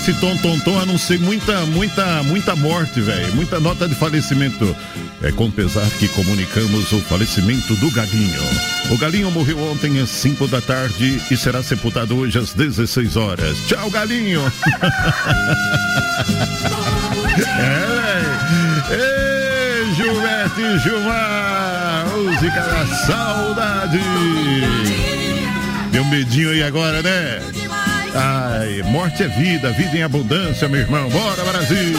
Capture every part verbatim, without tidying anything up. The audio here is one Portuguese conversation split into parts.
nesse tom, tom, tom, a não ser muita, muita, muita morte, velho. Muita nota de falecimento. É com pesar que comunicamos o falecimento do Galinho. O Galinho morreu ontem às cinco da tarde e será sepultado hoje às dezesseis horas. Tchau, Galinho. É, ei, Gilberto e Gilmar, música da saudade. Deu um medinho aí agora, né? Ai, morte é vida, vida em abundância, meu irmão. Bora, Brasil!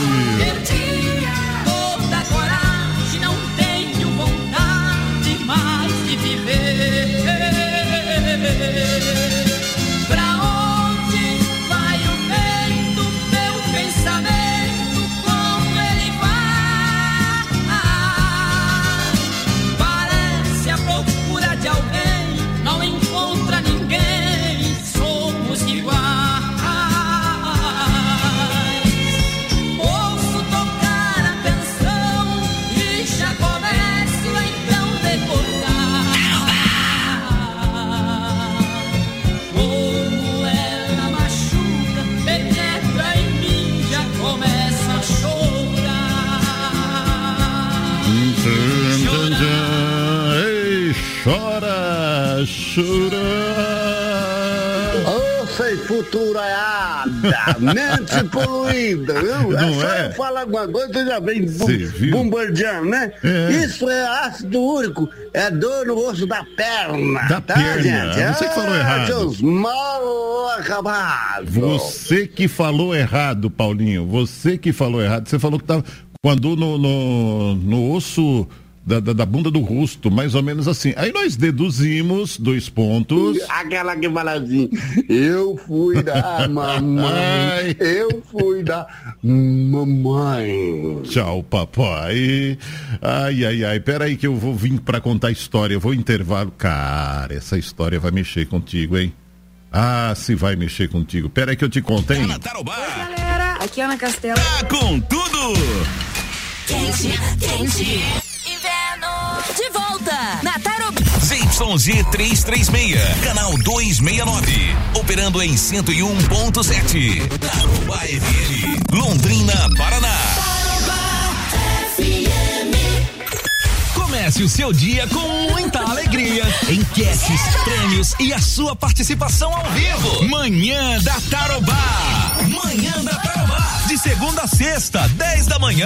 Chora, chora. Ô, sem futuraiada, mente poluída, viu? É só é? eu falar alguma coisa, você já vem bum, bombardeando, né? É. Isso é ácido úrico, é dor no osso da perna. Da tá, perna, gente? você que falou errado. Seus mal acabados. Você que falou errado, Paulinho, você que falou errado. Você falou que tava com a dor no, no, no osso... Da, da, da bunda do rosto, mais ou menos assim. Aí nós deduzimos dois pontos. Aquela que fala assim, eu fui da mamãe, eu fui da mamãe. Tchau, papai. Ai, ai, ai, peraí que eu vou vir pra contar a história, eu vou intervalo. Cara, essa história vai mexer contigo, hein? Ah, se vai mexer contigo. Peraí que eu te conto, hein? Oi, galera, aqui é Ana Castela. Tá com tudo! Quente, quente. De volta na Tarobá. Z Y Z trezentos e trinta e seis, canal duzentos e sessenta e nove, operando em cento e um ponto sete. Tarobá F M, Londrina, Paraná. Tarobá F M. Comece o seu dia com muita alegria, enquetes, prêmios e a sua participação ao vivo. Manhã da Tarobá. Manhã da Tarobá. De segunda a sexta, dez da manhã.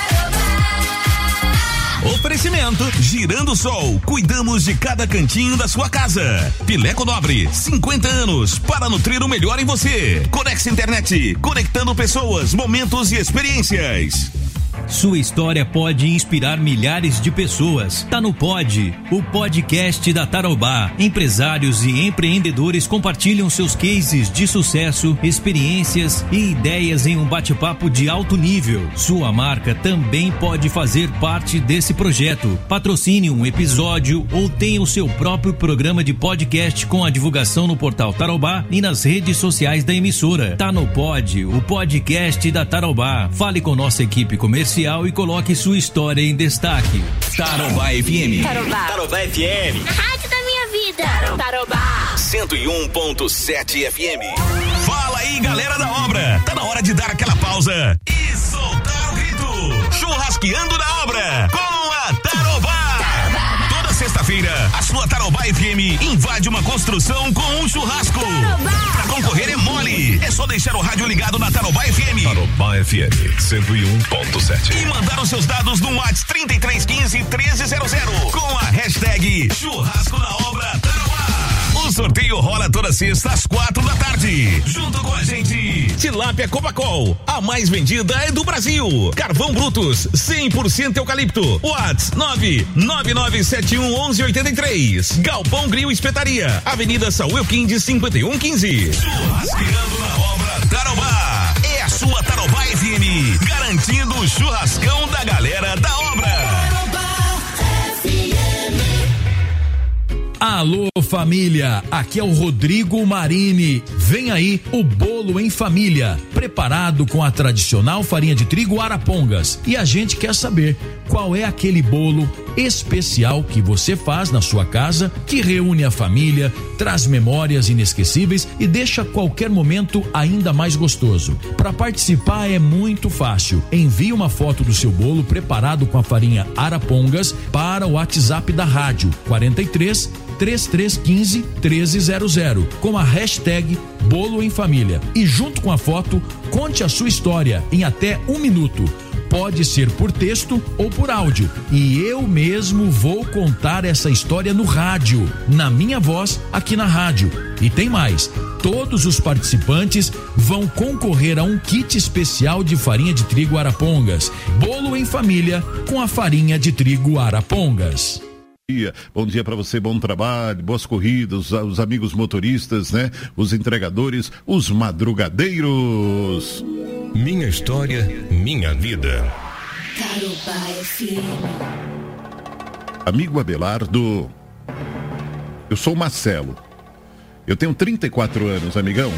Oferecimento Girando Sol, cuidamos de cada cantinho da sua casa. Pileco Nobre, cinquenta anos para nutrir o melhor em você. Conex Internet, conectando pessoas, momentos e experiências. Sua história pode inspirar milhares de pessoas. Tá no Pod, o podcast da Tarobá. Empresários e empreendedores compartilham seus cases de sucesso, experiências e ideias em um bate-papo de alto nível. Sua marca também pode fazer parte desse projeto. Patrocine um episódio ou tenha o seu próprio programa de podcast com a divulgação no portal Tarobá e nas redes sociais da emissora. Tá no Pod, o podcast da Tarobá. Fale com nossa equipe comercial e coloque sua história em destaque. Tarobá F M. Tarobá. Tarobá F M. A rádio da minha vida. Tarobá. cento e um ponto sete F M. Fala aí, galera da obra. Tá na hora de dar aquela pausa e soltar o grito. Churrasqueando na obra com a Tarobá. Toda sexta-feira, a sua Tarobá F M invade uma construção com um churrasco. Tarobá. Pra concorrer é mole. É só deixar o rádio ligado na Tarobá F M. Tarobá F M cento e um ponto sete. E mandar os seus dados no WhatsApp trinta e três quinze, treze zero zero com a hashtag Churrasco na Obra Tarobá. O sorteio rola toda sexta às quatro da tarde. Junto com a gente, Tilápia Copacol, a mais vendida é do Brasil. Carvão Brutus, cem por cento eucalipto. WhatsApp nove nove nove sete um um um oito três. Galpão Grill Espetaria, Avenida Saúl Quindes cinquenta e um quinze. Churrasqueando na Obra Tarobá. É a sua Tarobá F M, garantindo o churrascão da galera da obra. A Alô, família, aqui é o Rodrigo Marini. Vem aí o Bolo em Família, preparado com a tradicional farinha de trigo Arapongas. E a gente quer saber qual é aquele bolo especial que você faz na sua casa, que reúne a família, traz memórias inesquecíveis e deixa qualquer momento ainda mais gostoso. Para participar é muito fácil. Envie uma foto do seu bolo preparado com a farinha Arapongas para o WhatsApp da rádio quarenta e três, trinta e três quinze, treze zero zero com a hashtag Bolo em Família. E junto com a foto, conte a sua história em até um minuto. Pode ser por texto ou por áudio. E eu mesmo vou contar essa história no rádio, na minha voz, aqui na rádio. E tem mais. Todos os participantes vão concorrer a um kit especial de farinha de trigo Arapongas. Bolo em Família com a farinha de trigo Arapongas. Bom dia para você, bom trabalho, boas corridas, os amigos motoristas, né? Os entregadores, os madrugadeiros. Minha história, minha vida. Tarobá F M. Amigo Abelardo, eu sou o Marcelo. Eu tenho trinta e quatro anos, amigão.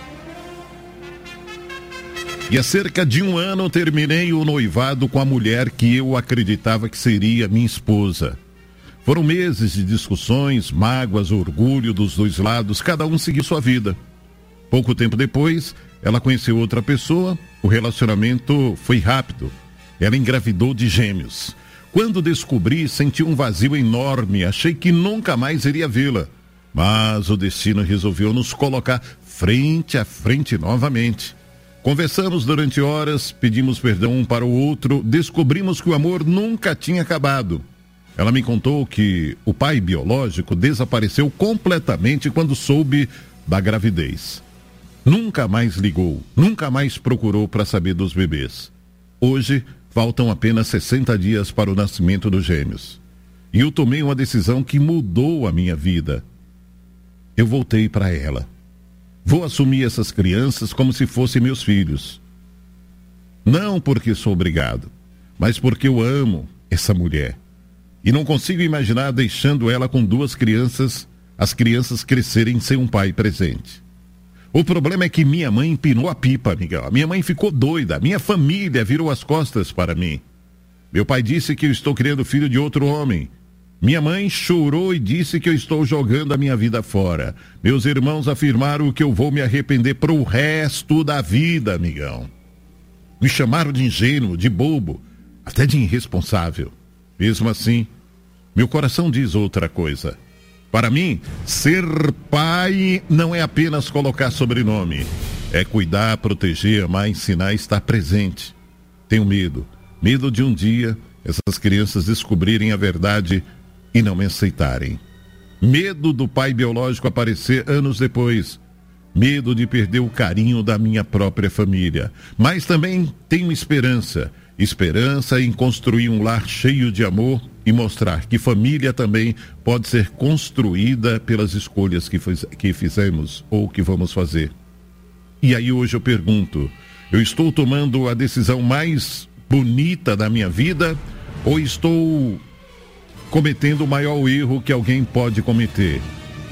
E há cerca de um ano terminei o noivado com a mulher que eu acreditava que seria minha esposa. Foram meses de discussões, mágoas, orgulho dos dois lados, cada um seguiu sua vida. Pouco tempo depois, ela conheceu outra pessoa, o relacionamento foi rápido. Ela engravidou de gêmeos. Quando descobri, senti um vazio enorme, achei que nunca mais iria vê-la. Mas o destino resolveu nos colocar frente a frente novamente. Conversamos durante horas, pedimos perdão um para o outro, descobrimos que o amor nunca tinha acabado. Ela me contou que o pai biológico desapareceu completamente quando soube da gravidez. Nunca mais ligou, nunca mais procurou para saber dos bebês. Hoje, faltam apenas sessenta dias para o nascimento dos gêmeos. E eu tomei uma decisão que mudou a minha vida. Eu voltei para ela. Vou assumir essas crianças como se fossem meus filhos. Não porque sou obrigado, mas porque eu amo essa mulher. E não consigo imaginar deixando ela com duas crianças, as crianças crescerem sem um pai presente. O problema é que minha mãe empinou a pipa, Miguel. A minha mãe ficou doida, minha família virou as costas para mim. Meu pai disse que eu estou criando filho de outro homem. Minha mãe chorou e disse que eu estou jogando a minha vida fora. Meus irmãos afirmaram que eu vou me arrepender pro resto da vida, amigão. Me chamaram de ingênuo, de bobo, até de irresponsável. Mesmo assim, meu coração diz outra coisa. Para mim, ser pai não é apenas colocar sobrenome. É cuidar, proteger, amar, ensinar e estar presente. Tenho medo. Medo de um dia essas crianças descobrirem a verdade e não me aceitarem. Medo do pai biológico aparecer anos depois. Medo de perder o carinho da minha própria família. Mas também tenho esperança. Esperança em construir um lar cheio de amor e mostrar que família também pode ser construída pelas escolhas que, fiz, que fizemos ou que vamos fazer. E aí hoje eu pergunto, eu estou tomando a decisão mais bonita da minha vida ou estou cometendo o maior erro que alguém pode cometer?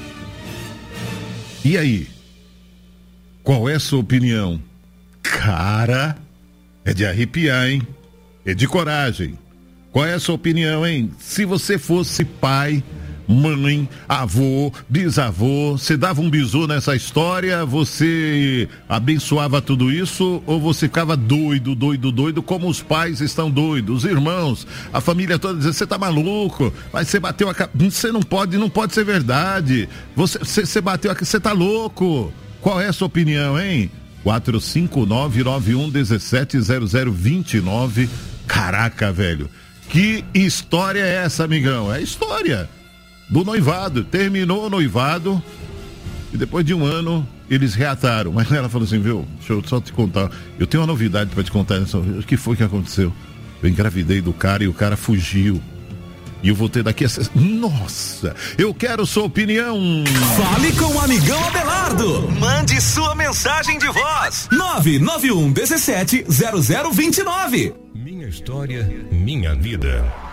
E aí? Qual é a sua opinião? Cara, é de arrepiar, hein? É de coragem. Qual é a sua opinião, hein? Se você fosse pai, mãe, avô, bisavô, você dava um bisu nessa história, você abençoava tudo isso ou você ficava doido, doido, doido, como os pais estão doidos, os irmãos, a família toda dizendo, você tá maluco, mas você bateu a cabeça, você não pode, não pode ser verdade, você, você, você bateu a cabeça, você tá louco. Qual é a sua opinião, hein? quatro cinco nove nove um um sete zero zero dois nove. Caraca, velho. Que história é essa, amigão? É a história do noivado. Terminou o noivado e depois de um ano eles reataram. Mas ela falou assim, viu, deixa eu só te contar. Eu tenho uma novidade pra te contar. O que foi que aconteceu? Eu engravidei do cara e o cara fugiu. E eu vou ter daqui a... Nossa, eu quero sua opinião. Fale com o amigão Abelardo. Mande sua mensagem de voz. nove nove um um sete zero zero dois nove. Minha história, minha vida.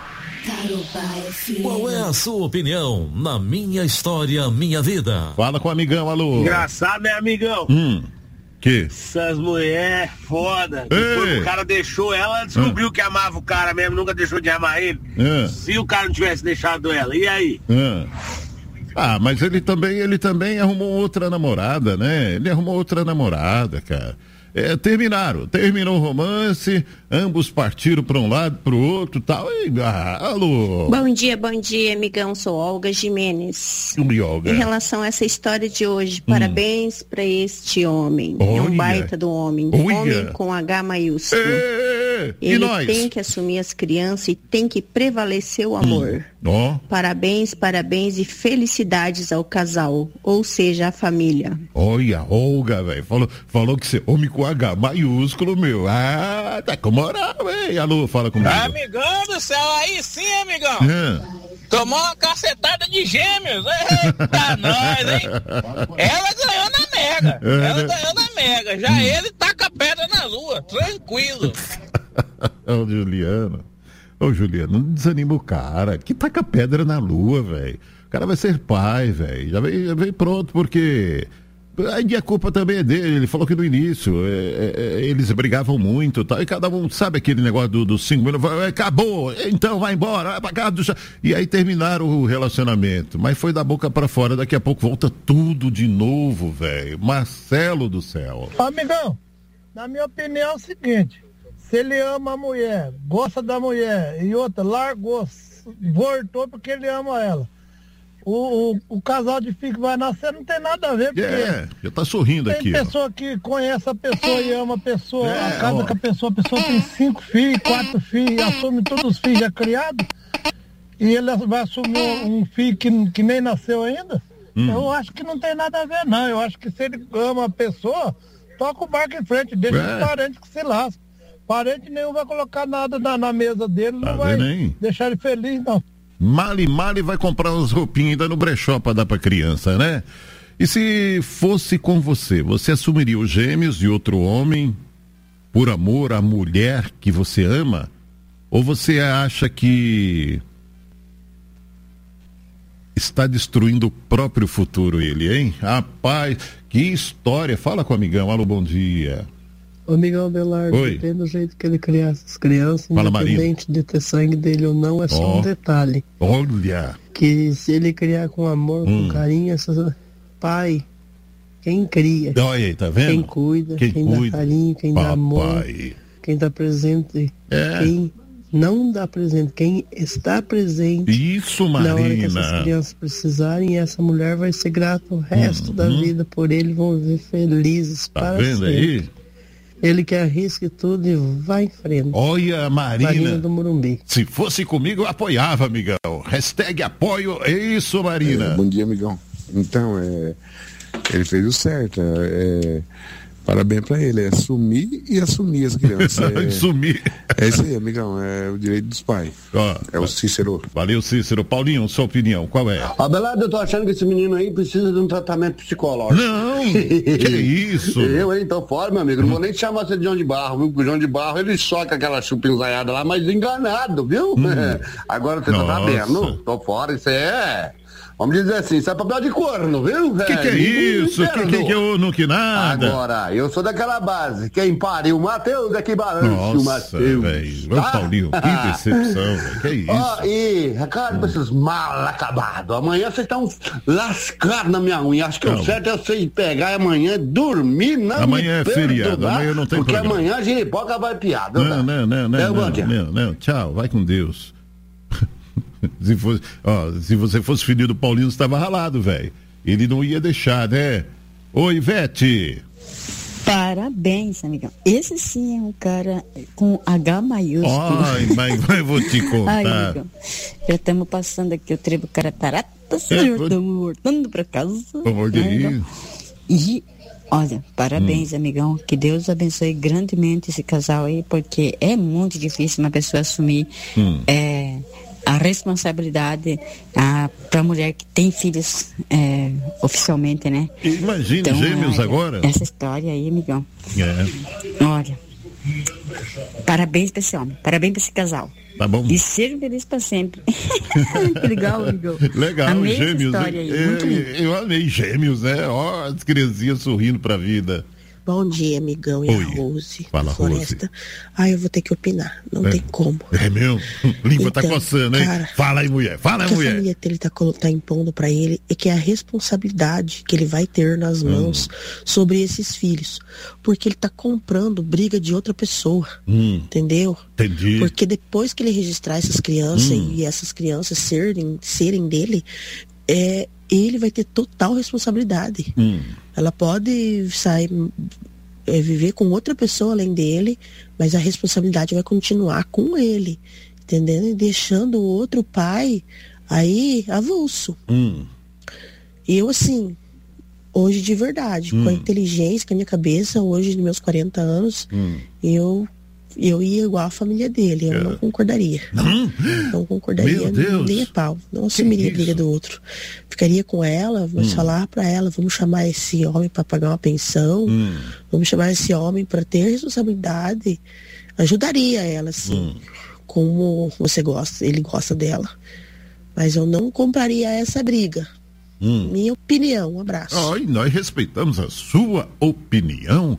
Qual é a sua opinião na Minha História, Minha Vida? Fala com o amigão, alô. Engraçado, né, amigão? Hum, que? Essas mulheres foda. Depois o cara deixou ela, descobriu ah. que amava o cara mesmo, nunca deixou de amar ele. Ah. Se o cara não tivesse deixado ela, e aí? Ah. Ah, mas ele também, ele também arrumou outra namorada, né? Ele arrumou outra namorada, cara. É, terminaram, terminou o romance, ambos partiram para um lado, para o outro, tal. E, ah, alô. Bom dia, bom dia, amigão. Sou Olga Jimenez. Oi, Olga. Em relação a essa história de hoje, hum. parabéns para este homem. Olha. É um baita do homem, Olha. homem com H maiúsculo. É, ele e nós? tem que assumir as crianças e tem que prevalecer o amor. Hum. Oh. Parabéns, parabéns e felicidades ao casal, ou seja, a família. Olha, Olga, velho, falou, falou que você homem com H maiúsculo, meu. Ah, tá com moral, velho. Alô, fala comigo. Amigão do céu, aí sim, amigão. É. Tomou uma cacetada de gêmeos. Eita, nós, hein? Ela ganhou na mega. É, Ela né? ganhou na mega. Já hum. ele taca pedra na lua, tranquilo. Ô, Juliano. Ô, Juliano, não desanima o cara. Que taca pedra na lua, velho. O cara vai ser pai, velho. Já veio, já veio pronto, porque... Aí a culpa também é dele. Ele falou que no início é, é, eles brigavam muito, tal, e cada um sabe aquele negócio dos do cinco minutos, acabou, então vai embora, vai pra casa do chá. E aí terminaram o relacionamento, mas foi da boca pra fora. Daqui a pouco volta tudo de novo, velho. Marcelo do céu. Amigão, na minha opinião é o seguinte: se ele ama a mulher, gosta da mulher e outra largou, voltou porque ele ama ela. O, o, o casal de filho que vai nascer não tem nada a ver, porque é, já tá sorrindo tem aqui. Tem pessoa ó. que conhece a pessoa e ama a pessoa, é, a casa ó. com a pessoa, a pessoa tem cinco filhos, quatro filhos, assume todos os filhos já criados, e ele vai assumir um, um filho que, que nem nasceu ainda. Hum. Eu acho que não tem nada a ver, não. Eu acho que se ele ama a pessoa, toca o barco em frente, deixa é. os parentes que se lascam. Parente nenhum vai colocar nada na, na mesa dele, tá não vai nem. deixar ele feliz, não. Mali, Mali vai comprar umas roupinhas ainda no brechó pra dar pra criança, né? E se fosse com você, você assumiria os gêmeos de outro homem por amor à mulher que você ama? Ou você acha que está destruindo o próprio futuro ele, hein? Rapaz, que história. Fala com o amigão. Alô, bom dia. Ô, amigão Abelardo, depende do jeito que ele criar essas crianças, Fala, independente Maria. de ter sangue dele ou não, é só oh. um detalhe. Olha! Que se ele criar com amor, hum. com carinho, essa... pai, quem cria, olha aí, tá vendo? Quem cuida, quem, quem cuida. dá carinho, quem Papai. dá amor, quem dá presente, é. quem não dá presente, quem está presente. Isso, Marina. Na hora que essas crianças precisarem, essa mulher vai ser grata o resto hum, da hum. vida por ele, vão viver felizes tá para vendo sempre. Aí? Ele que arrisque tudo e vai em frente. Olha, Marina. Marina do Morumbi. Se fosse comigo, eu apoiava, amigão. Hashtag apoio. É isso, Marina. É, bom dia, amigão. Então, é, ele fez o certo. É, parabéns pra ele. É assumir e assumir as crianças. É, assumir. É isso aí, amigão. É o direito dos pais. Ó, é o Cícero. Valeu, Cícero. Paulinho, sua opinião, qual é? Abelardo, eu tô achando que esse menino aí precisa de um tratamento psicológico. Não, que isso? Eu, hein, tô fora, meu amigo. Não vou nem te chamar você de João de Barro, viu? Porque o João de Barro, ele soca aquela chupinzaiada lá, mas enganado, viu? Hum. Agora você Nossa. tá sabendo. Tô fora, isso é... Vamos dizer assim, isso é papel de corno, viu? O que, que é isso? Que, que que eu não que nada? Agora, eu sou daquela base. Quem pariu o Matheus é que balance o Matheus. Velho, tá? Paulinho, que decepção, velho. Que é isso? Ó, oh, e, Ricardo, hum. esses mal acabados. Amanhã vocês estão lascados na minha unha. Acho que não. O certo é vocês pegar e amanhã dormir na Amanhã é feriado, amanhã não tem porque problema. Porque amanhã a giripoca vai piada. Não, não, não, não, é, não, não, não, não. Tchau, vai com Deus. Se, fosse, ó, se você fosse filho do Paulinho, você estava ralado, velho. Ele não ia deixar, né? Oi, Ivete. Parabéns, amigão. Esse sim é um cara com H maiúsculo. Ai, mas, mas vou te contar. Ai, amigão. Já estamos passando aqui o trevo Caratarata, senhor. Estamos voltando para casa. Né, e, olha, parabéns, hum. amigão. Que Deus abençoe grandemente esse casal aí, porque é muito difícil uma pessoa assumir hum. é, a responsabilidade para a mulher que tem filhos é, oficialmente, né? Imagine então, gêmeos olha, agora. Essa história aí, amigão. É. Olha, parabéns para esse homem, parabéns para esse casal. Tá bom. E ser feliz pra sempre. Que legal, legal. Legal, amei gêmeos. Essa história aí, eu, muito eu, eu amei gêmeos, né? Ó, as criancinhas sorrindo pra vida. Bom dia, amigão e Oi. a Rose. Fala, Floresta. Ah, eu vou ter que opinar. Não é. tem como. É mesmo? Língua então, tá coçando, hein? cara, Fala aí, mulher. Fala aí, mulher. O que mulher. a família dele tá, tá impondo pra ele é que é a responsabilidade que ele vai ter nas mãos hum. sobre esses filhos. Porque ele tá comprando briga de outra pessoa. Hum. Entendeu? Entendi. Porque depois que ele registrar essas crianças hum. e essas crianças serem, serem dele, é, ele vai ter total responsabilidade. Hum. Ela pode sair, é, viver com outra pessoa além dele, mas a responsabilidade vai continuar com ele, entendendo? E deixando o outro pai aí avulso. Hum. Eu, assim, hoje de verdade, hum. com a inteligência, com a minha cabeça, hoje, nos meus quarenta anos, hum. eu... eu ia igual a família dele, eu é. não concordaria. Não? Não concordaria nem a pau. Não assumiria a briga do outro. Ficaria com ela, vamos hum. falar pra ela, vamos chamar esse homem para pagar uma pensão, hum. vamos chamar esse homem para ter responsabilidade. Ajudaria ela, assim, hum. como você gosta, ele gosta dela. Mas eu não compraria essa briga. Hum. Minha opinião, um abraço. Oh, e nós respeitamos a sua opinião.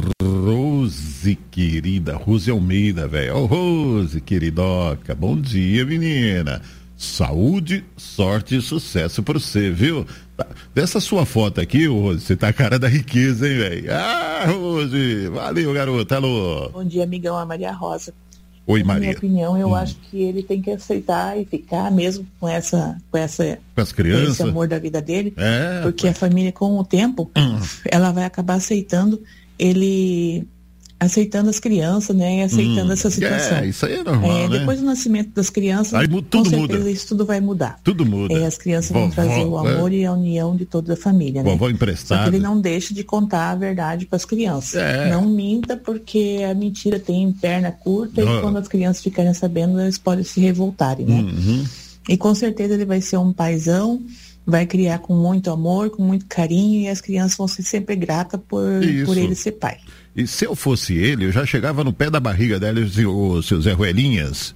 Rose, querida, Rose Almeida, velho. Ô, oh, Rose, queridoca, bom dia, menina. Saúde, sorte e sucesso pra você, viu? Tá. Dessa sua foto aqui, Rose, você tá a cara da riqueza, hein, velho? Ah, Rose, valeu, garota, alô. Bom dia, amigão, a Maria Rosa. Oi, Na Maria. minha opinião, eu hum. acho que ele tem que aceitar e ficar mesmo com essa, com essa, com as crianças, esse amor da vida dele, é, porque a família, com o tempo, hum. ela vai acabar aceitando ele aceitando as crianças, né, e aceitando hum, essa situação. É, isso aí é normal, é, né? Depois do nascimento das crianças, aí, tudo com certeza muda. Isso tudo vai mudar. Tudo muda. É, as crianças vovó, vão trazer o amor é. e a união de toda a família, né? Vovó emprestada. Só que ele não deixa de contar a verdade para as crianças. É. Não minta, porque a mentira tem perna curta oh. e quando as crianças ficarem sabendo, eles podem se revoltarem, né? Uhum. E com certeza ele vai ser um paizão, vai criar com muito amor, com muito carinho, e as crianças vão ser sempre gratas por, por ele ser pai. E se eu fosse ele, eu já chegava no pé da barriga dela e dizia, ô, seu Zé Ruelinhas,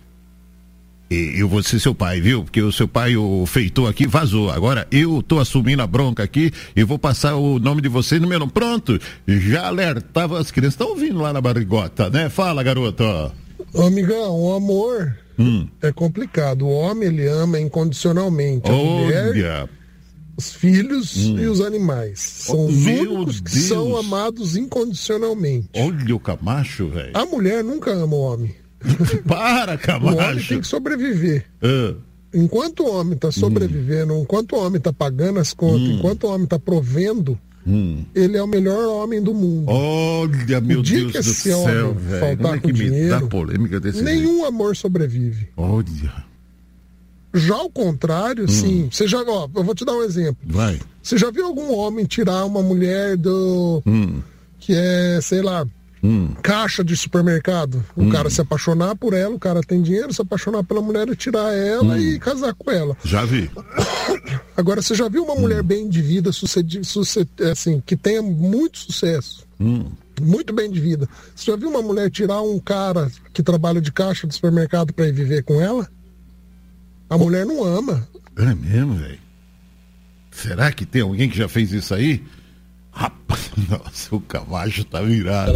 e eu vou ser seu pai, viu? Porque o seu pai, o feitor aqui, vazou. Agora eu tô assumindo a bronca aqui e vou passar o nome de vocês no meu nome. Pronto, já alertava as crianças. Estão ouvindo lá na barrigota, né? Fala, garota. Ô, amigão, o amor hum. é complicado. O homem, ele ama incondicionalmente. A Olha... mulher... os filhos hum. e os animais. São oh, os únicos que Deus. são amados incondicionalmente. Olha o Camacho, velho. A mulher nunca ama o homem. Para, Camacho. O homem tem que sobreviver. Uh. Enquanto o homem está sobrevivendo, hum. enquanto o homem está pagando as contas, hum. enquanto o homem está provendo, hum. ele é o melhor homem do mundo. Olha, meu o dia Deus que do esse céu, homem velho. faltar é com dinheiro, polêmica desse nenhum jeito. amor sobrevive. Olha. Já ao contrário, hum. sim. Você já, ó, eu vou te dar um exemplo. Vai. Você já viu algum homem tirar uma mulher do hum. que é, sei lá, hum. caixa de supermercado? O hum. cara se apaixonar por ela, o cara tem dinheiro, se apaixonar pela mulher e tirar ela hum. e casar com ela. Já vi. Agora, você já viu uma hum. mulher bem de vida, sucedi, suced, assim, que tenha muito sucesso? Hum. Muito bem de vida. Você já viu uma mulher tirar um cara que trabalha de caixa de supermercado para ir viver com ela? A mulher não ama. É mesmo, velho? Será que tem alguém que já fez isso aí? Rapaz, nossa, o Camacho tá virado.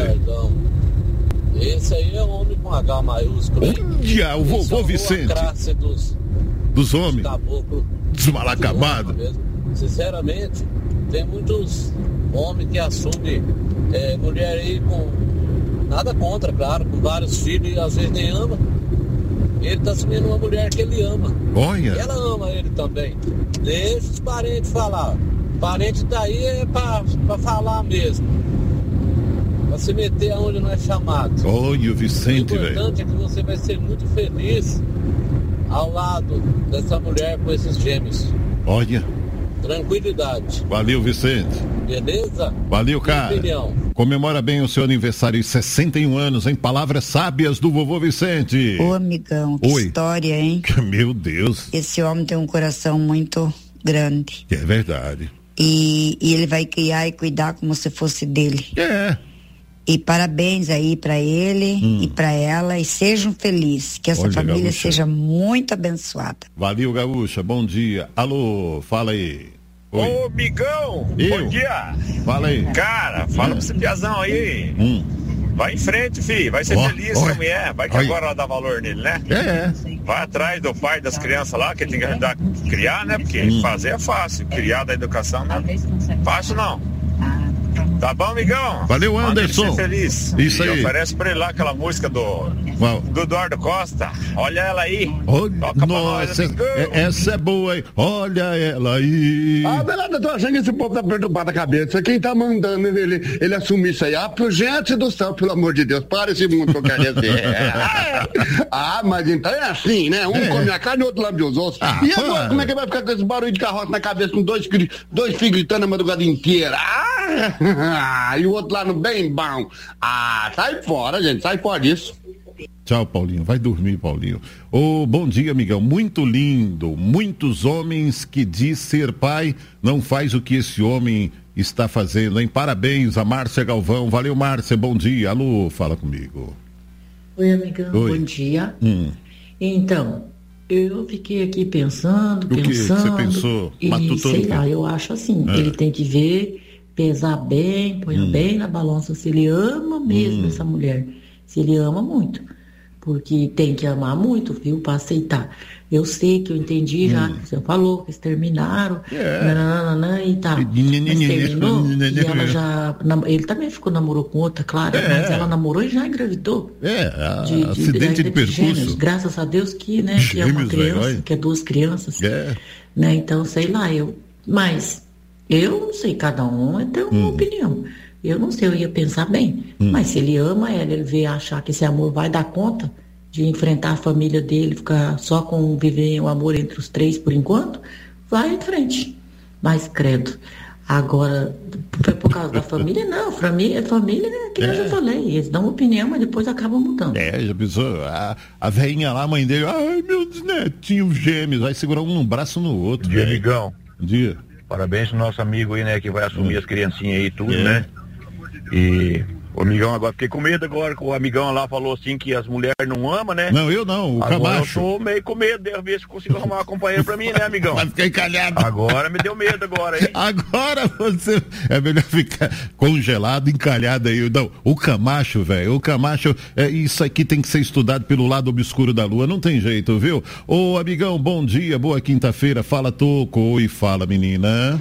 Esse aí é um homem com H maiúsculo. Olha, o vovô Vicente. Dos, dos homens. Caboclo, dos mal acabados. Sinceramente, tem muitos homens que assumem é, mulher aí com nada contra, claro, com vários filhos e às vezes nem ama. Ele tá assumindo uma mulher que ele ama. Olha. Ela ama ele também. Deixa os parentes falar. Parente daí é pra, pra falar mesmo. Pra se meter aonde não é chamado. Olha o Vicente, velho. O importante véio. é que você vai ser muito feliz ao lado dessa mulher com esses gêmeos. Olha. Tranquilidade. Valeu, Vicente. Beleza? Valeu, cara. Comemora bem o seu aniversário de sessenta e um anos, em palavras sábias do vovô Vicente. Ô, amigão, que Oi. história, hein? Meu Deus. Esse homem tem um coração muito grande. É verdade. E, e ele vai criar e cuidar como se fosse dele. É. E parabéns aí para ele hum. e para ela, e sejam felizes, que essa Olha, família Gaúcha. Seja muito abençoada. Valeu, Gaúcha, bom dia. Alô, fala aí. Oi. Ô, Migão, Eu? bom dia. Fala aí. Cara, fala hum. pra esse piazão aí. Hum. Vai em frente, filho, vai ser oh, feliz oh, com a mulher, vai que oh, agora ela dá valor nele, né? É, é. Vai atrás do pai das crianças lá, que ele tem que ajudar a criar, né? Porque hum. fazer é fácil, criar da educação não é fácil não. Tá bom, amigão? Valeu, Anderson. Ser feliz. Isso e aí. Oferece pra ele lá aquela música do, Uau. do Eduardo Costa. Olha ela aí. Oh, Toca nossa, nós, é, essa é boa, hein? Olha ela aí. Ah, beleza, eu tô achando que esse povo tá perturbado a cabeça. Quem tá mandando ele, ele assumir isso aí? Ah, pro gente do céu, pelo amor de Deus, para esse mundo que eu quero dizer. Ah, mas então é assim, né? Um é. come a carne e o outro lambe os ossos. Ah, e agora, para. Como é que vai ficar com esse barulho de carroça na cabeça com dois, dois filhos gritando a madrugada inteira? Ah! E o outro lá no bem bom. Ah, sai fora, gente, sai fora disso. Tchau, Paulinho. Vai dormir, Paulinho. Ô, oh, bom dia, amigão. Muito lindo. Muitos homens que diz ser pai não faz o que esse homem está fazendo, hein? Parabéns a Márcia Galvão. Valeu, Márcia. Bom dia. Alô, fala comigo. Oi, amigão. Oi. Bom dia. Hum. Então, eu fiquei aqui pensando, o pensando. O que você pensou? E, sei lá, eu acho assim, é. ele tem que ver, pesar bem, pôr hum. bem na balança se ele ama mesmo hum. essa mulher. Se ele ama muito. Porque tem que amar muito, viu, para aceitar. Eu sei que eu entendi já, hum. que você falou, que eles terminaram, yeah. nananana, e tá. Mas terminou, e ela já, ele também ficou, namorou com outra, claro, é. mas ela namorou e já engravidou. É, a, de, de, acidente de, de percurso. Gêmeos, graças a Deus que, né, gêmeos, que é uma criança, véio, que é duas crianças, é. né, então, sei lá, eu, mas, eu não sei, cada um tem uma hum. opinião. Eu não sei, eu ia pensar bem. Hum. Mas se ele ama ela, ele vê achar que esse amor vai dar conta de enfrentar a família dele, ficar só com viver o amor entre os três por enquanto, vai em frente. Mas credo. Agora, foi por causa da família? Não, família, família é que é. eu já falei. Eles dão opinião, mas depois acabam mudando. É, já pensou? A, a velhinha lá, a mãe dele, ai meu netinho gêmeos, vai segurar um no braço no outro. Dia, amigão. Bom dia. Parabéns pro nosso amigo aí, né, que vai assumir é. as criancinhas aí e tudo, é. né? E o amigão agora, fiquei com medo agora, que o amigão lá falou assim que as mulheres não amam, né? Não, eu não, o agora Camacho. Eu tô meio com medo, de ver se consigo arrumar uma companheira pra mim, né, amigão? Vai ficar encalhado. Agora me deu medo agora, hein? Agora você, é melhor ficar congelado, encalhado aí. Não, o Camacho, velho, o Camacho, é, isso aqui tem que ser estudado pelo lado obscuro da lua, não tem jeito, viu? Ô, amigão, bom dia, boa quinta-feira, fala Toco, oi, fala menina.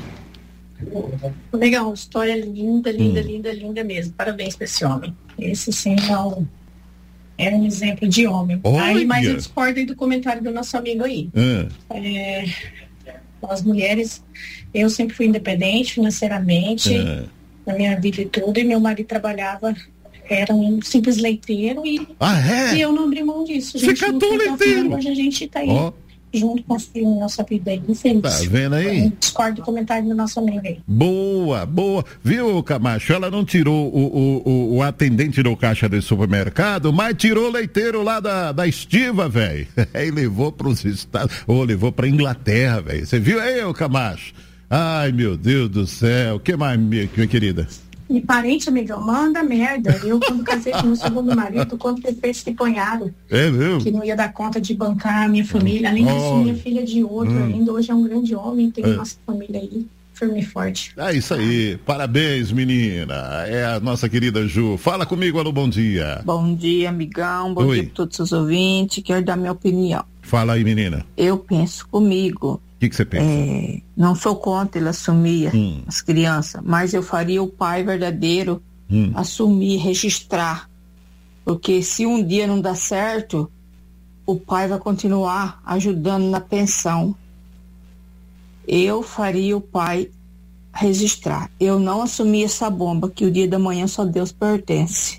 Legal, história linda, linda, hum. linda, linda mesmo. Parabéns para esse homem. Esse sim é um, é um exemplo de homem. Olha. Aí, mas eu discordo aí do comentário do nosso amigo aí. É. É, as mulheres, eu sempre fui independente financeiramente, é. na minha vida e tudo, e meu marido trabalhava, era um simples leiteiro e, ah, é? e eu não abri mão disso. Você catou leiteiro? Hoje a gente tá aí. Oh. junto construindo nossa vida aí, infeliz. Tá vendo aí? Eu discordo do comentário do nosso amigo aí. Boa, boa. Viu, Camacho? Ela não tirou o, o, o, o atendente do caixa do supermercado, mas tirou o leiteiro lá da, da estiva, velho. Aí levou pros Estados, ou levou pra Inglaterra, velho. Você viu aí, ô Camacho? Ai, meu Deus do céu. O que mais, minha, minha querida? E parente, amigão, manda merda. Eu, quando casei com o meu segundo marido, quanto defeitos que ponharam. É mesmo? Que não ia dar conta de bancar a minha família. Além disso, oh. minha filha de outro hum. ainda. Hoje é um grande homem, tem é. nossa família aí, firme e forte. É isso aí. Parabéns, menina. É a nossa querida Ju. Fala comigo, alô, bom dia. Bom dia, amigão. Bom Oi. dia para todos os ouvintes. Quero dar minha opinião. Fala aí, menina. Eu penso comigo. O que, que você pensa? É, não sou contra ele assumir hum. as crianças, mas eu faria o pai verdadeiro hum. assumir, registrar. Porque se um dia não dá certo, o pai vai continuar ajudando na pensão. Eu faria o pai registrar. Eu não assumi essa bomba, que o dia da manhã só Deus pertence.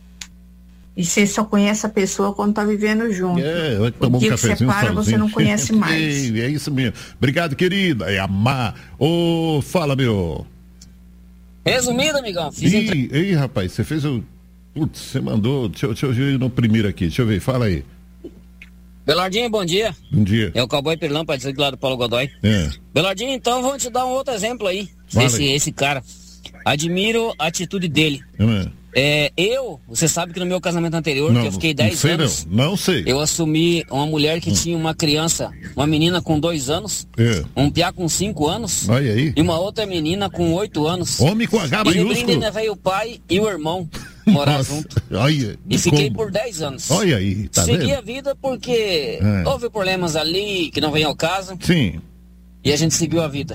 E você só conhece a pessoa quando tá vivendo junto. É, vai tomar um dia cafezinho que separa, sozinho. você não conhece mais. É, é isso mesmo. Obrigado, querida. É amar. Ô, oh, fala, meu. Resumido, amigão. Fiz Ih, entre... Ei, rapaz, você fez o... Putz, você mandou... Deixa, deixa eu ver no primeiro aqui. Deixa eu ver, fala aí. Belardinho, bom dia. Bom dia. É o Cowboy Pirlão, para dizer que lá do Paulo Godoy. É. Belardinho, então vamos te dar um outro exemplo aí. Fala esse, aí. esse cara. Admiro a atitude dele. É. É, eu, você sabe que no meu casamento anterior, não, que eu fiquei dez anos. Não, não sei. Eu assumi uma mulher que hum. tinha uma criança, uma menina com dois anos, é. um piá com cinco anos, olha aí. E uma outra menina com oito anos. Homem com H maiúsculo. E ainda veio o pai e o irmão morar Nossa, junto. Olha, e fiquei como? por dez anos. Olha aí, tá Segui vendo? a vida porque é. houve problemas ali que não vem ao caso. Sim. E a gente seguiu a vida.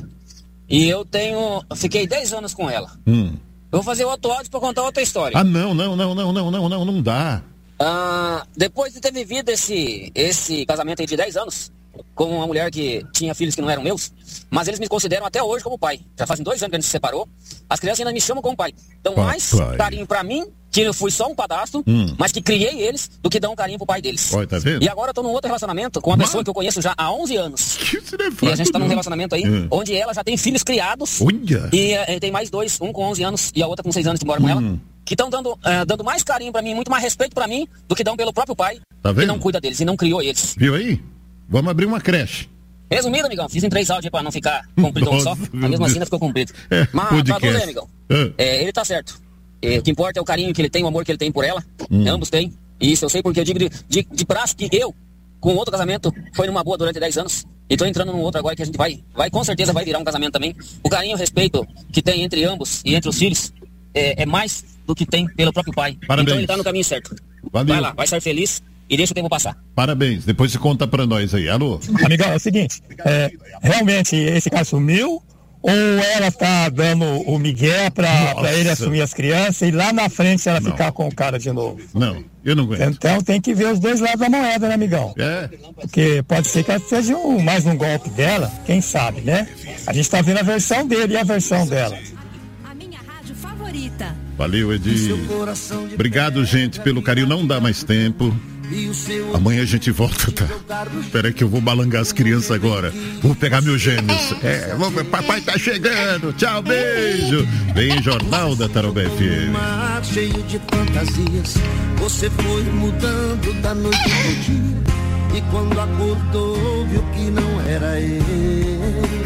E eu tenho, fiquei dez anos com ela. Hum. Eu vou fazer outro áudio pra contar outra história. Ah, não, não, não, não, não, não, não, não dá. Ah, depois de ter vivido esse, esse casamento aí de dez anos, com uma mulher que tinha filhos que não eram meus, mas eles me consideram até hoje como pai. Já fazem dois anos que a gente se separou, as crianças ainda me chamam como pai. Então, Papai. mais carinho pra mim, que eu fui só um padastro, hum. mas que criei eles, do que dão um carinho pro pai deles. Olha, tá vendo? E agora eu tô num outro relacionamento com uma mas... pessoa que eu conheço já há onze anos. Que e a gente tá num relacionamento aí, hum. onde ela já tem filhos criados. Olha. E uh, tem mais dois, um com onze anos e a outra com seis anos que mora com hum. ela. Que estão dando, uh, dando mais carinho pra mim, muito mais respeito pra mim, do que dão pelo próprio pai, tá vendo? Que não cuida deles e não criou eles. Viu aí? Vamos abrir uma creche. Resumindo, amigão, fiz em três áudios pra não ficar comprido um só, mas mesmo assim ainda ficou comprido. É, mas, pra você, amigão, é. É, ele tá certo. É, o que importa é o carinho que ele tem, o amor que ele tem por ela. Hum. Ambos têm. E isso eu sei porque eu digo de, de, de praxe que eu, com outro casamento, foi numa boa durante dez anos. E tô entrando num outro agora que a gente vai, vai com certeza vai virar um casamento também. O carinho e o respeito que tem entre ambos e entre os filhos é, é mais do que tem pelo próprio pai. Parabéns. Então ele tá no caminho certo. Valeu. Vai lá, vai ser feliz. E deixa o tempo passar. Parabéns, depois você conta pra nós aí, alô? Amigão, é o seguinte, é, realmente esse cara sumiu ou ela tá dando o migué pra, pra ele assumir as crianças e lá na frente ela não. ficar com o cara de novo? Não, eu não aguento. Então tem que ver os dois lados da moeda, né, amigão? É. Porque pode ser que ela seja um, mais um golpe dela, quem sabe, né? A gente tá vendo a versão dele e a versão dela. A minha rádio favorita. Valeu, Edi. Obrigado, gente, pelo carinho, não dá mais tempo. Amanhã a gente volta, tá? Espera que eu vou balangar as crianças agora. Vou pegar meus gêmeos. É, vou, papai tá chegando. Tchau, beijo. Vem Jornal da Tarobá F M. Cheio de fantasias, você foi mudando da noite pro dia. E quando acordou, viu que não era ele.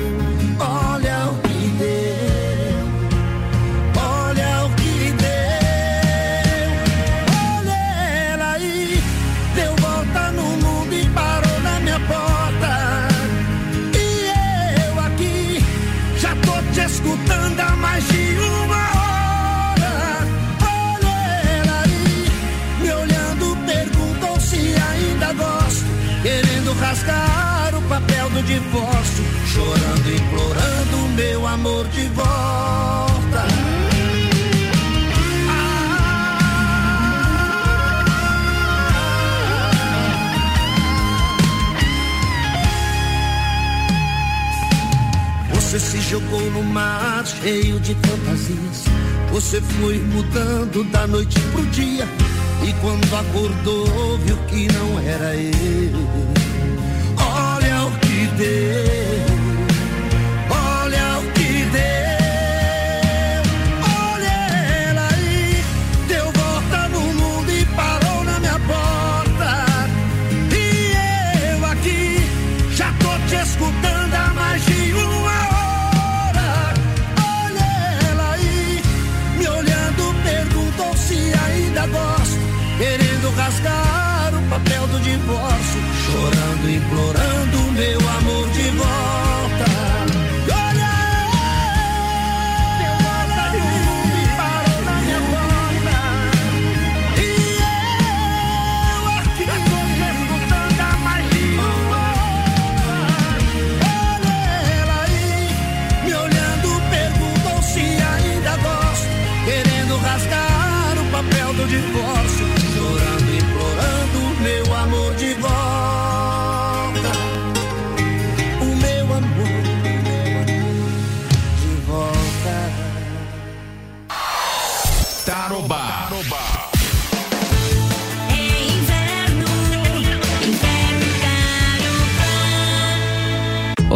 Olha o que deu. Olha o que escutando há mais de uma hora. Olha ela aí, me olhando, perguntou se ainda gosto, querendo rasgar o papel do divórcio, chorando, implorando meu amor de volta. Você se jogou no mar cheio de fantasias. Você foi mudando da noite pro dia. E quando acordou, viu que não era ele. Olha o que deu. Olha o que deu. Olha ela aí. Deu volta no mundo e parou na minha porta. E eu aqui já tô te escutando há mais de uma hora. Ainda gosto, querendo rasgar o papel do divórcio, chorando, implorando meu amor de volta. Olha, deu volta no mundo e parou na minha porta. E eu aqui já tô escutando há mais de uma hora. Olha ela aí, me olhando, perguntou se ainda gosto, querendo rasgar papel do divórcio, chorando, implorando meu amor de volta.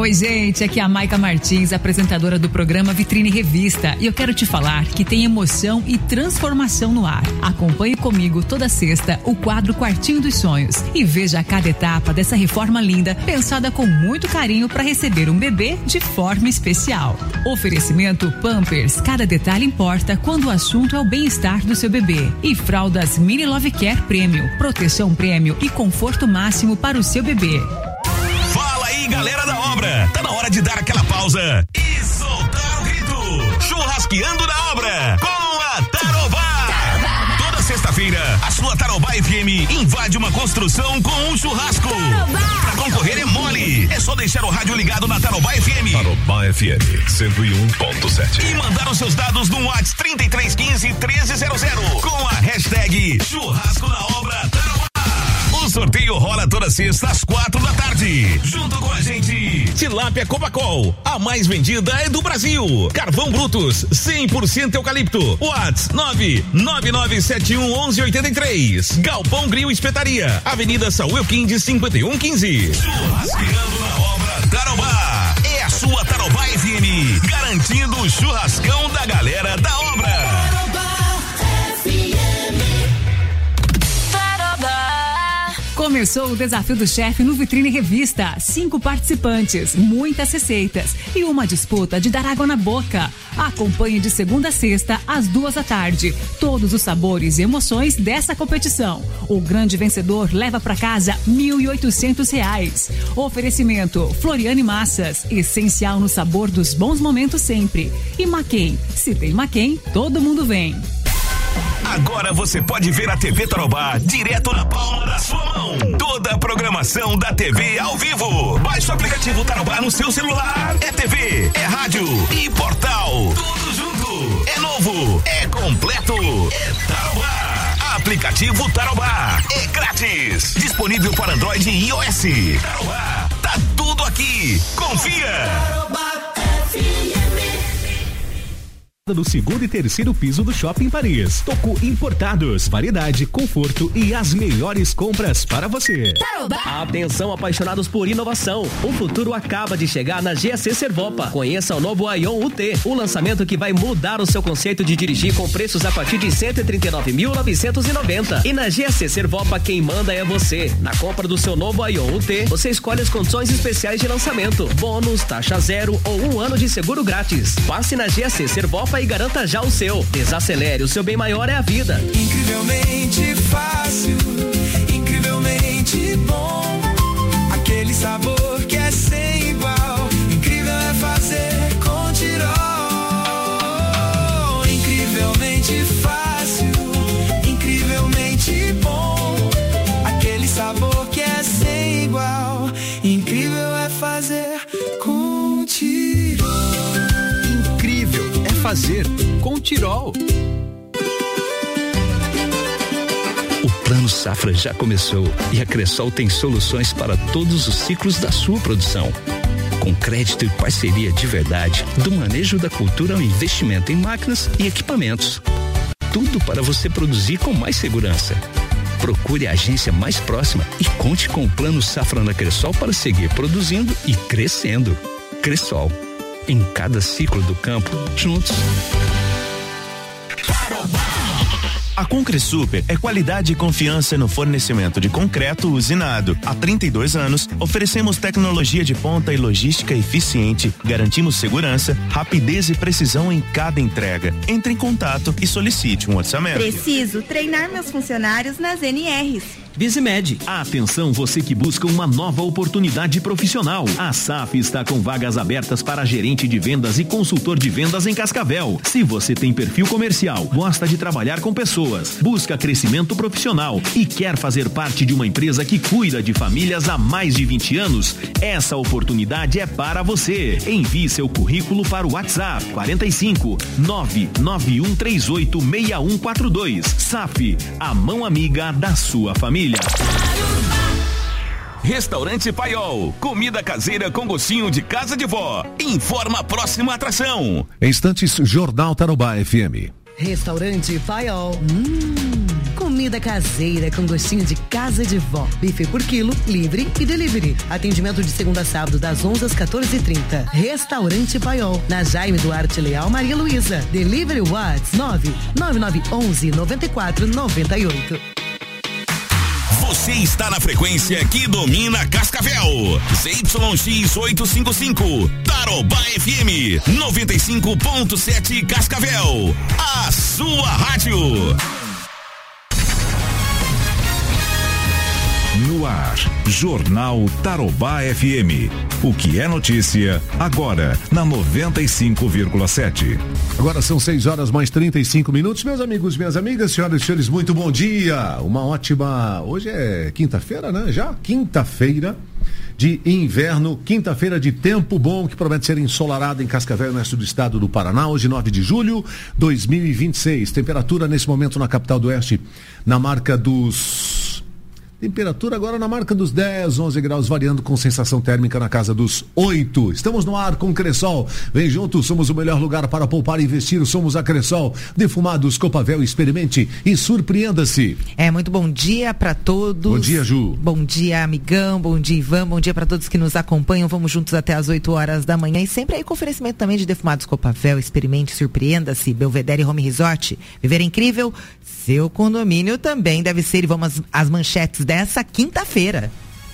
Oi, gente, aqui é a Maica Martins, apresentadora do programa Vitrine Revista, e eu quero te falar que tem emoção e transformação no ar. Acompanhe comigo toda sexta o quadro Quartinho dos Sonhos e veja cada etapa dessa reforma linda, pensada com muito carinho para receber um bebê de forma especial. Oferecimento Pampers, cada detalhe importa quando o assunto é o bem-estar do seu bebê. E fraldas Mini Love Care Premium, proteção prêmio e conforto máximo para o seu bebê. Fala aí, galera da obra, tá na hora de dar aquela pausa e soltar o grito. Churrasqueando na obra com a Tarobá. Toda sexta-feira, a sua Tarobá F M invade uma construção com um churrasco. Tarobá. Pra concorrer é mole, é só deixar o rádio ligado na Tarobá F M. Tarobá F M cento e um ponto sete. E mandar os seus dados no WhatsApp trinta e três quinze, treze zero zero com a hashtag Churrasco na Obra Tarobá. O sorteio rola toda sexta às quatro da tarde. Junto com a gente, Tilápia Copacol, a mais vendida é do Brasil. Carvão Brutus, cem por cento eucalipto. WhatsApp nove nove nove sete um um um oito três. Galpão Grill Espetaria, Avenida Saúl Quindes cinquenta e um quinze. Churrasqueando na Obra Tarobá. É a sua Tarobá F M, garantindo o churrascão da galera da obra. Tarobá F M. Começou o desafio do chefe no Vitrine Revista. Cinco participantes, muitas receitas e uma disputa de dar água na boca. Acompanhe de segunda a sexta, às duas da tarde, todos os sabores e emoções dessa competição. O grande vencedor leva para casa mil e oitocentos reais. Oferecimento Floriane Massas, essencial no sabor dos bons momentos sempre. E Maquem, se tem Maquem, todo mundo vem. Agora você pode ver a T V Tarobá direto na palma da sua mão. Toda a programação da T V ao vivo. Baixe o aplicativo Tarobá no seu celular. É T V, é rádio e portal. Tudo junto. É novo, é completo. É Tarobá. Aplicativo Tarobá. É grátis. Disponível para Android e iOS. Tarobá. Tá tudo aqui. Confia. Tarobá F M. Do segundo e terceiro piso do Shopping Paris. Toco Importados, variedade, conforto e as melhores compras para você. Tarobá. Atenção, apaixonados por inovação. O futuro acaba de chegar na G A C Servopa. Conheça o novo Aion U T, o lançamento que vai mudar o seu conceito de dirigir com preços a partir de cento e trinta e nove mil novecentos e noventa. E na G A C Servopa quem manda é você. Na compra do seu novo Aion U T, você escolhe as condições especiais de lançamento, bônus, taxa zero ou um ano de seguro grátis. Passe na G A C Servopa e garanta já o seu. Desacelere, o seu bem maior é a vida. Incrivelmente fácil, incrivelmente bom, aquele sabor que é sem igual. Incrível é fazer com Tirol. Incrivelmente fácil, incrivelmente bom, aquele sabor que é sem igual. Incrível é fazer com Tirol. Fazer com Tirol. O Plano Safra já começou e a Cressol tem soluções para todos os ciclos da sua produção. Com crédito e parceria de verdade, do manejo da cultura ao investimento em máquinas e equipamentos. Tudo para você produzir com mais segurança. Procure a agência mais próxima e conte com o Plano Safra na Cressol para seguir produzindo e crescendo. Cressol. Em cada ciclo do campo, juntos. A Concresuper é qualidade e confiança no fornecimento de concreto usinado. Há trinta e dois anos, oferecemos tecnologia de ponta e logística eficiente, garantimos segurança, rapidez e precisão em cada entrega. Entre em contato e solicite um orçamento. Preciso treinar meus funcionários nas N Rs. Vizimed. Atenção, você que busca uma nova oportunidade profissional. A S A F está com vagas abertas para gerente de vendas e consultor de vendas em Cascavel. Se você tem perfil comercial, gosta de trabalhar com pessoas, busca crescimento profissional e quer fazer parte de uma empresa que cuida de famílias há mais de vinte anos, essa oportunidade é para você. Envie seu currículo para o WhatsApp quarenta e cinco, nove nove um três oito, seis um quatro dois. S A F, a mão amiga da sua família. Restaurante Paiol, comida caseira com gostinho de casa de vó. Informa a próxima atração. Em instantes, Jornal Tarobá F M. Restaurante Paiol. Hum, comida Comida caseira com gostinho de casa de vó. Bife por quilo, livre e delivery. Atendimento de segunda a sábado das onze às quatorze e trinta. Restaurante Paiol, na Jaime Duarte Leal Maria Luísa. Delivery Whats nove nove nove onze noventa e quatro noventa e oito. Você está na frequência que domina Cascavel. Z Y X oitocentos e cinquenta e cinco. Tarobá F M noventa e cinco ponto sete Cascavel. A sua rádio. No ar, Jornal Tarobá F M. O que é notícia, agora, na noventa e cinco vírgula sete. Agora são seis horas mais trinta e cinco minutos. Meus amigos, minhas amigas, senhoras e senhores, muito bom dia. Uma ótima... Hoje é quinta-feira, né? Já? Quinta-feira de inverno, quinta-feira de tempo bom, que promete ser ensolarado em Cascavel, no oeste do estado do Paraná, hoje nove de julho de dois mil e vinte e seis. Temperatura nesse momento na capital do oeste, na marca dos... Temperatura agora na marca dos dez, onze graus, variando com sensação térmica na casa dos oito. Estamos no ar com Cressol. Vem junto, somos o melhor lugar para poupar e investir. Somos a Cressol. Defumados, Copavel, experimente e surpreenda-se. É, muito bom dia para todos. Bom dia, Ju. Bom dia, amigão. Bom dia, Ivan. Bom dia para todos que nos acompanham. Vamos juntos até às oito horas da manhã. E sempre aí com oferecimento também de Defumados Copavel, experimente, surpreenda-se. Belvedere Home Resort. Viver incrível. Seu condomínio também deve ser. E vamos às, às manchetes dessa quinta-feira.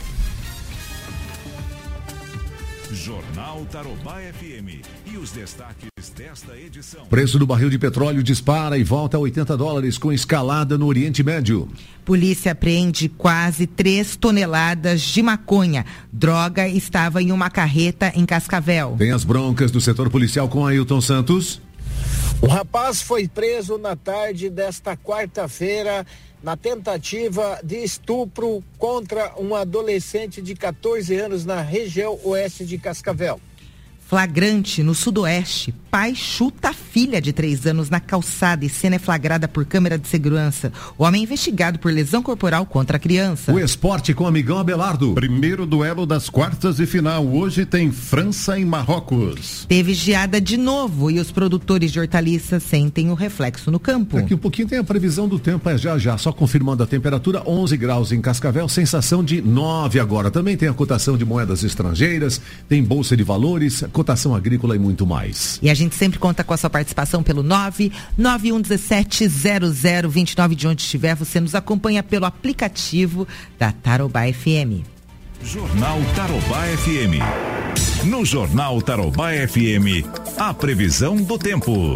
Jornal Tarobá F M e os destaques desta edição. Preço do barril de petróleo dispara e volta a oitenta dólares com escalada no Oriente Médio. Polícia apreende quase três toneladas de maconha. Droga estava em uma carreta em Cascavel. Tem as broncas do setor policial com Ailton Santos. O rapaz foi preso na tarde desta quarta-feira na tentativa de estupro contra um adolescente de quatorze anos na região oeste de Cascavel. Flagrante no sudoeste, pai chuta a filha de três anos na calçada e cena é flagrada por câmera de segurança. O homem é investigado por lesão corporal contra a criança. O esporte com o amigão Abelardo. Primeiro duelo das quartas de final. Hoje tem França e Marrocos. Teve geada de novo e os produtores de hortaliças sentem o reflexo no campo. Daqui um pouquinho tem a previsão do tempo, é já já. Só confirmando a temperatura, onze graus em Cascavel, sensação de nove agora. Também tem a cotação de moedas estrangeiras, tem bolsa de valores, cotação agrícola e muito mais. E a gente sempre conta com a sua participação pelo nove nove um um sete zero zero dois nove de onde estiver. Você nos acompanha pelo aplicativo da Tarobá F M. Jornal Tarobá F M. No Jornal Tarobá F M, a previsão do tempo.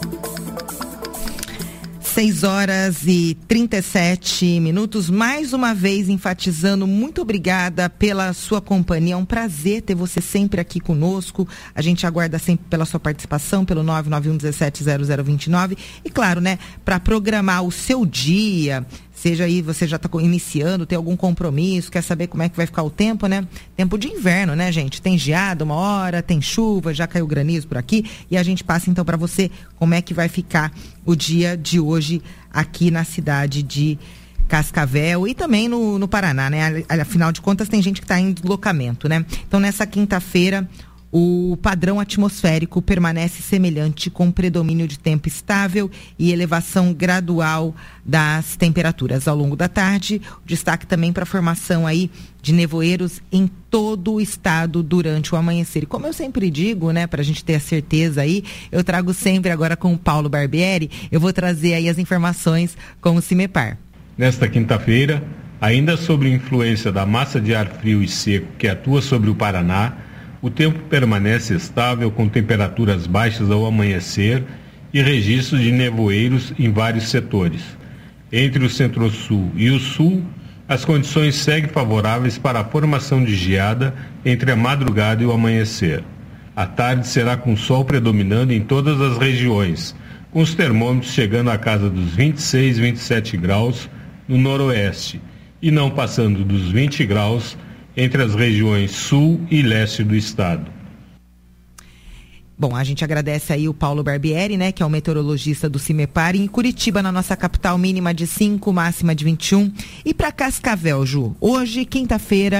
seis horas e trinta e sete minutos, mais uma vez enfatizando, muito obrigada pela sua companhia, é um prazer ter você sempre aqui conosco, a gente aguarda sempre pela sua participação, pelo nove nove um um sete zero zero dois nove, e claro, né, para programar o seu dia, seja aí, você já está iniciando, tem algum compromisso, quer saber como é que vai ficar o tempo, né? Tempo de inverno, né, gente? Tem geada uma hora, tem chuva, já caiu granizo por aqui, e a gente passa então para você como é que vai ficar o dia de hoje aqui na cidade de Cascavel e também no, no Paraná, né? Afinal de contas, tem gente que está em deslocamento, né? Então, nessa quinta-feira, o padrão atmosférico permanece semelhante, com predomínio de tempo estável e elevação gradual das temperaturas ao longo da tarde. O destaque também para a formação aí de nevoeiros em todo o estado durante o amanhecer. E como eu sempre digo, né, para a gente ter a certeza aí, eu trago sempre agora com o Paulo Barbieri, eu vou trazer aí as informações com o CIMEPAR. Nesta quinta-feira, ainda sob influência da massa de ar frio e seco que atua sobre o Paraná, o tempo permanece estável com temperaturas baixas ao amanhecer e registros de nevoeiros em vários setores. Entre o centro-sul e o sul, as condições seguem favoráveis para a formação de geada entre a madrugada e o amanhecer. A tarde será com sol predominando em todas as regiões, com os termômetros chegando à casa dos vinte e seis, vinte e sete graus no noroeste e não passando dos vinte graus entre as regiões sul e leste do estado. Bom, a gente agradece aí o Paulo Barbieri, né, que é o meteorologista do CIMEPAR. Em Curitiba, na nossa capital, mínima de cinco, máxima de vinte e um. E para Cascavel, Ju, hoje, quinta-feira,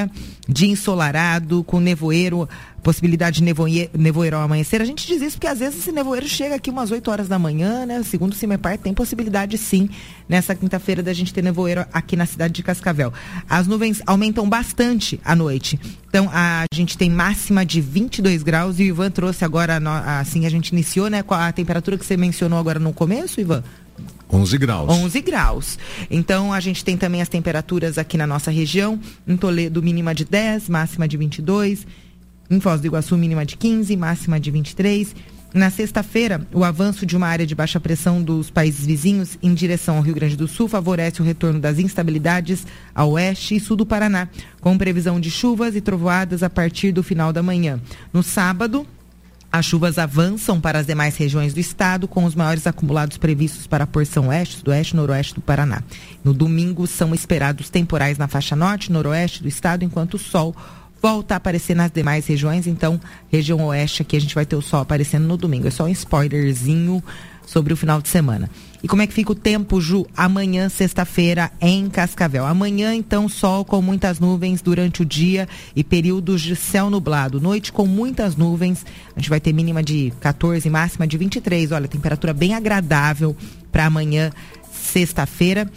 dia ensolarado, com nevoeiro, possibilidade de nevoeiro, nevoeiro ao amanhecer. A gente diz isso porque às vezes esse nevoeiro chega aqui umas oito horas da manhã, né? Segundo o CIMEPAR, tem possibilidade sim, nessa quinta-feira, da gente ter nevoeiro aqui na cidade de Cascavel. As nuvens aumentam bastante à noite. Então, a gente tem máxima de vinte e dois graus e o Ivan trouxe agora, assim, a gente iniciou, né, com a temperatura que você mencionou agora no começo, Ivan? onze graus. onze graus. Então, a gente tem também as temperaturas aqui na nossa região. Em Toledo, mínima de dez, máxima de vinte e dois. Em Foz do Iguaçu, mínima de quinze, máxima de vinte e três. Na sexta-feira, o avanço de uma área de baixa pressão dos países vizinhos em direção ao Rio Grande do Sul favorece o retorno das instabilidades ao oeste e sul do Paraná, com previsão de chuvas e trovoadas a partir do final da manhã. No sábado, as chuvas avançam para as demais regiões do estado, com os maiores acumulados previstos para a porção oeste, sudoeste e noroeste do Paraná. No domingo, são esperados temporais na faixa norte e noroeste do estado, enquanto o sol volta a aparecer nas demais regiões. Então, região oeste aqui a gente vai ter o sol aparecendo no domingo. É só um spoilerzinho sobre o final de semana. E como é que fica o tempo, Ju? Amanhã, sexta-feira, em Cascavel. Amanhã, então, sol com muitas nuvens durante o dia e períodos de céu nublado. Noite com muitas nuvens. A gente vai ter mínima de quatorze, máxima de vinte e três. Olha, temperatura bem agradável para amanhã, sexta-feira.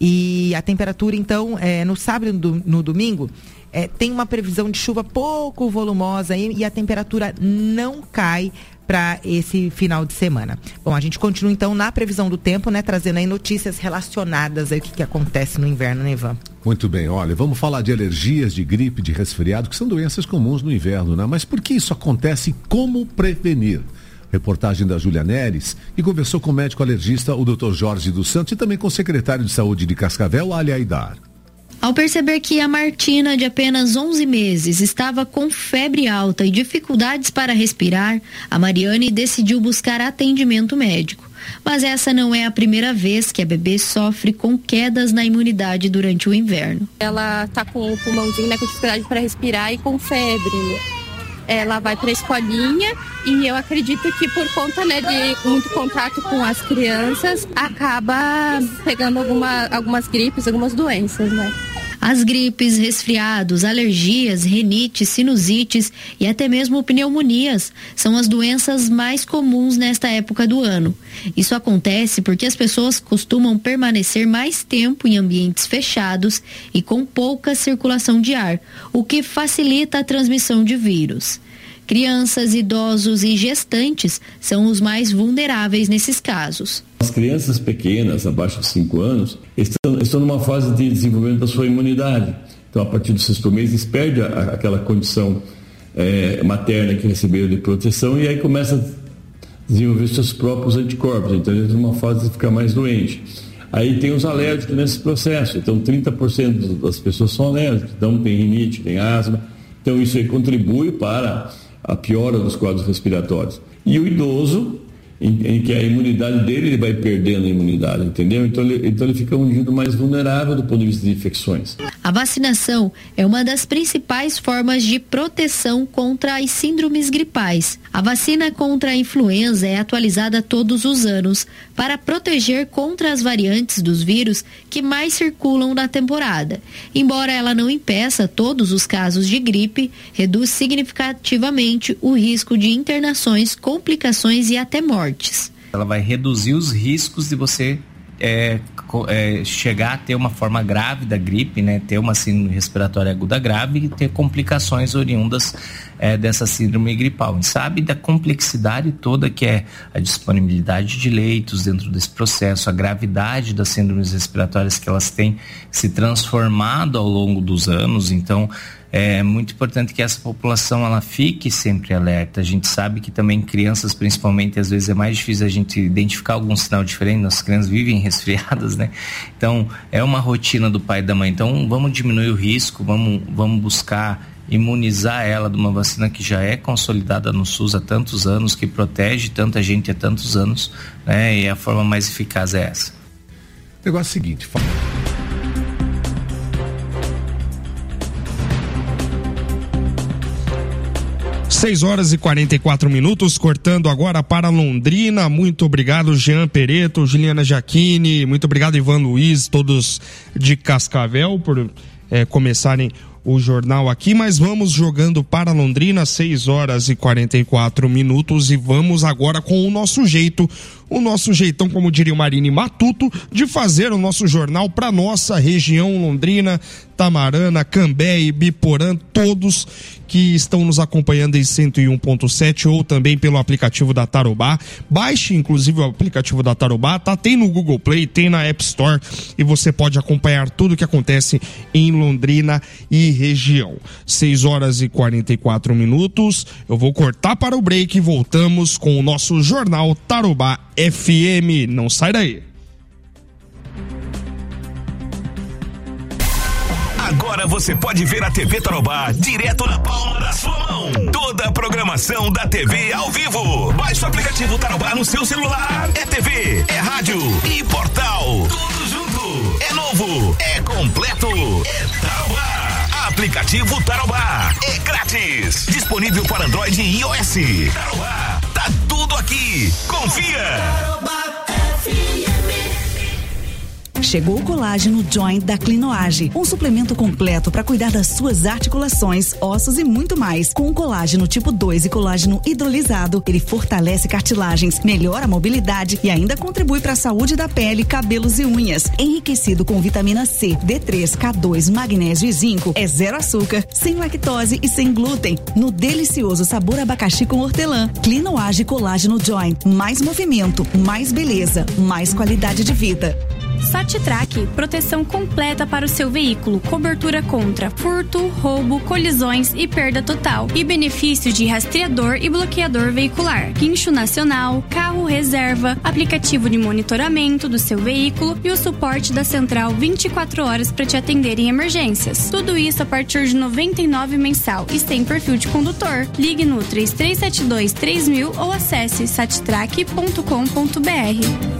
E a temperatura, então, é, no sábado e no, no domingo, é, tem uma previsão de chuva pouco volumosa aí, e a temperatura não cai para esse final de semana. Bom, a gente continua então na previsão do tempo, né, trazendo aí notícias relacionadas aí o que, que acontece no inverno, né, Ivan? Muito bem, olha, vamos falar de alergias, de gripe, de resfriado, que são doenças comuns no inverno, né? Mas por que isso acontece e como prevenir? Reportagem da Júlia Neres, que conversou com o médico alergista, o doutor Jorge dos Santos, e também com o secretário de saúde de Cascavel, Ali Aidar. Ao perceber que a Martina, de apenas onze meses, estava com febre alta e dificuldades para respirar, a Mariane decidiu buscar atendimento médico. Mas essa não é a primeira vez que a bebê sofre com quedas na imunidade durante o inverno. Ela está com o pulmãozinho, né, com dificuldade para respirar e com febre, né? Ela vai para a escolinha e eu acredito que por conta, né, de muito contato com as crianças, acaba pegando alguma, algumas gripes, algumas doenças, né? As gripes, resfriados, alergias, rinites, sinusites e até mesmo pneumonias são as doenças mais comuns nesta época do ano. Isso acontece porque as pessoas costumam permanecer mais tempo em ambientes fechados e com pouca circulação de ar, o que facilita a transmissão de vírus. Crianças, idosos e gestantes são os mais vulneráveis nesses casos. As crianças pequenas, abaixo de cinco anos, estão, estão numa fase de desenvolvimento da sua imunidade. Então, a partir do sexto mês, eles perdem a, aquela condição é, materna que receberam de proteção e aí começa a desenvolver seus próprios anticorpos. Então, eles estão numa fase de ficar mais doente. Aí tem os alérgicos nesse processo. Então, trinta por cento das pessoas são alérgicas. Então, tem rinite, tem asma. Então, isso aí contribui para a piora dos quadros respiratórios. E o idoso, em, em que a imunidade dele, ele vai perdendo a imunidade, entendeu? Então ele, então ele fica um indivíduo mais vulnerável do ponto de vista de infecções. A vacinação é uma das principais formas de proteção contra as síndromes gripais. A vacina contra a influenza é atualizada todos os anos para proteger contra as variantes dos vírus que mais circulam na temporada. Embora ela não impeça todos os casos de gripe, reduz significativamente o risco de internações, complicações e até mortes. Ela vai reduzir os riscos de você é, é, chegar a ter uma forma grave da gripe, né, ter uma síndrome respiratória aguda grave e ter complicações oriundas é, dessa síndrome gripal. A gente sabe da complexidade toda que é a disponibilidade de leitos dentro desse processo, a gravidade das síndromes respiratórias que elas têm se transformado ao longo dos anos. Então, é muito importante que essa população ela fique sempre alerta. A gente sabe que também crianças, principalmente, às vezes é mais difícil a gente identificar algum sinal diferente. Nossas crianças vivem resfriadas, né? Então, é uma rotina do pai e da mãe. Então, vamos diminuir o risco, vamos, vamos buscar imunizar ela de uma vacina que já é consolidada no SUS há tantos anos, que protege tanta gente há tantos anos, né? E a forma mais eficaz é essa. O negócio é o seguinte, fala. seis horas e quarenta e quatro minutos, cortando agora para Londrina. Muito obrigado, Jean Pereto, Juliana Giacchini, muito obrigado, Ivan Luiz, todos de Cascavel, por é, começarem o jornal aqui, mas vamos jogando para Londrina, seis horas e quarenta e quatro minutos, e vamos agora com o nosso jeito, o nosso jeitão, como diria o Marini Matuto, de fazer o nosso jornal para nossa região Londrina, Tamarana, Cambé e Biporã, todos que estão nos acompanhando em cento e um ponto sete ou também pelo aplicativo da Tarobá. Baixe inclusive o aplicativo da Tarobá, tá? Tem no Google Play, tem na App Store, e você pode acompanhar tudo o que acontece em Londrina e região. seis horas e quarenta e quatro minutos. Eu vou cortar para o break e voltamos com o nosso jornal Tarobá F M. Não sai daí. Agora você pode ver a T V Tarobá direto na palma da sua mão. Toda a programação da T V ao vivo. Baixe o aplicativo Tarobá no seu celular. É T V, é rádio e portal. Tudo junto. É novo, é completo. É Tarobá. Aplicativo Tarobá. É grátis. Disponível para Android e iOS. Tarobá. Tá tudo aqui. Confia. Tarobá F M. Chegou o colágeno Joint da Clinoage, um suplemento completo para cuidar das suas articulações, ossos e muito mais. Com colágeno tipo dois e colágeno hidrolisado, ele fortalece cartilagens, melhora a mobilidade e ainda contribui para a saúde da pele, cabelos e unhas. Enriquecido com vitamina C, D três, K dois, magnésio e zinco, é zero açúcar, sem lactose e sem glúten. No delicioso sabor abacaxi com hortelã. Clinoage Colágeno Joint, mais movimento, mais beleza, mais qualidade de vida. Satitrack, proteção completa para o seu veículo, cobertura contra furto, roubo, colisões e perda total, e benefícios de rastreador e bloqueador veicular, guincho nacional, carro reserva, aplicativo de monitoramento do seu veículo e o suporte da central vinte e quatro horas para te atender em emergências. Tudo isso a partir de noventa e nove reais mensal e sem perfil de condutor. Ligue no três três sete dois três mil ou acesse satitrack ponto com ponto b r.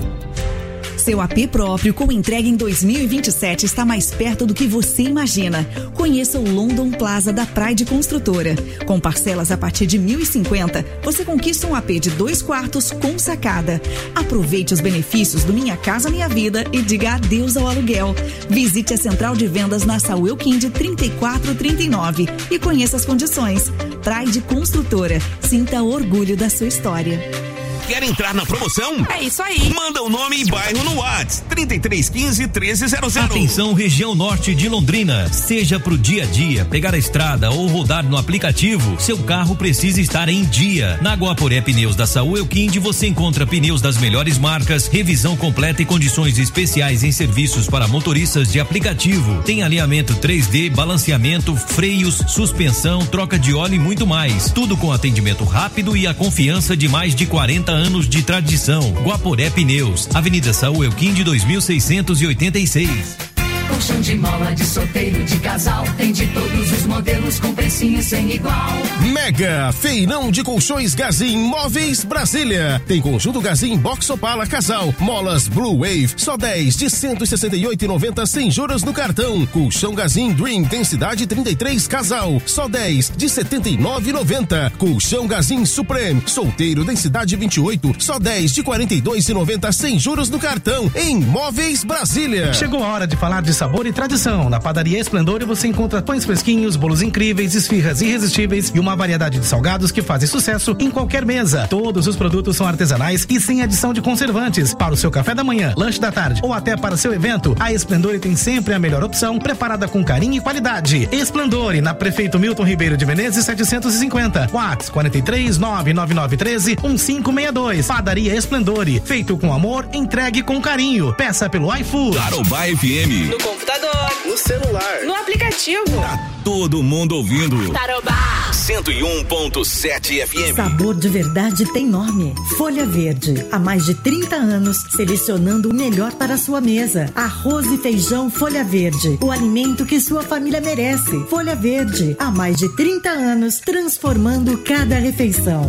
Seu A P próprio com entrega em dois mil e vinte e sete está mais perto do que você imagina. Conheça o London Plaza da Pride Construtora. Com parcelas a partir de mil e cinquenta, você conquista um A P de dois quartos com sacada. Aproveite os benefícios do Minha Casa Minha Vida e diga adeus ao aluguel. Visite a central de vendas na Saúl Quinde trinta e quatro trinta e nove e conheça as condições. Pride Construtora. Sinta orgulho da sua história. Quer entrar na promoção? É isso aí. Manda o nome e bairro no WhatsApp. trinta e três quinze, treze zero zero. Atenção, região norte de Londrina. Seja pro dia a dia, pegar a estrada ou rodar no aplicativo, seu carro precisa estar em dia. Na Guaporé Pneus da Saúl Quinde você encontra pneus das melhores marcas, revisão completa e condições especiais em serviços para motoristas de aplicativo. Tem alinhamento três D, balanceamento, freios, suspensão, troca de óleo e muito mais. Tudo com atendimento rápido e a confiança de mais de quarenta anos de tradição. Guaporé Pneus, Avenida Saúl Quinde dois mil seiscentos e oitenta e seis. Colchão de mola, de solteiro, de casal, tem de todos os modelos com precinho sem igual. Mega Feirão de Colchões Gazin Móveis Brasília. Tem conjunto Gazin Box Opala Casal, molas Blue Wave, só dez de cento e sessenta e oito reais e noventa centavos sem juros no cartão. Colchão Gazin Dream densidade trinta e três Casal, só dez de setenta e nove reais e noventa centavos. Colchão Gazin Supreme solteiro densidade vinte e oito, só dez de quarenta e dois reais e noventa centavos sem juros no cartão. Em Móveis Brasília. Chegou a hora de falar de sabor e tradição. Na Padaria Esplendor você encontra pães fresquinhos, bolos incríveis, esfirras irresistíveis e uma variedade de salgados que fazem sucesso em qualquer mesa. Todos os produtos são artesanais e sem adição de conservantes. Para o seu café da manhã, lanche da tarde ou até para seu evento, a Esplendor tem sempre a melhor opção, preparada com carinho e qualidade. Esplendor, na Prefeito Milton Ribeiro de Menezes setecentos e cinquenta. WhatsApp quarenta e três, nove nove nove treze, um cinco seis dois. Padaria Esplendor, feito com amor, entregue com carinho. Peça pelo iFood. Tarobá F M. No computador, no celular, no aplicativo. Tá todo mundo ouvindo. Tarobá cento e um ponto sete F M. Sabor de verdade tem nome. Folha Verde. Há mais de trinta anos, selecionando o melhor para a sua mesa. Arroz e feijão Folha Verde. O alimento que sua família merece. Folha Verde. Há mais de trinta anos, transformando cada refeição.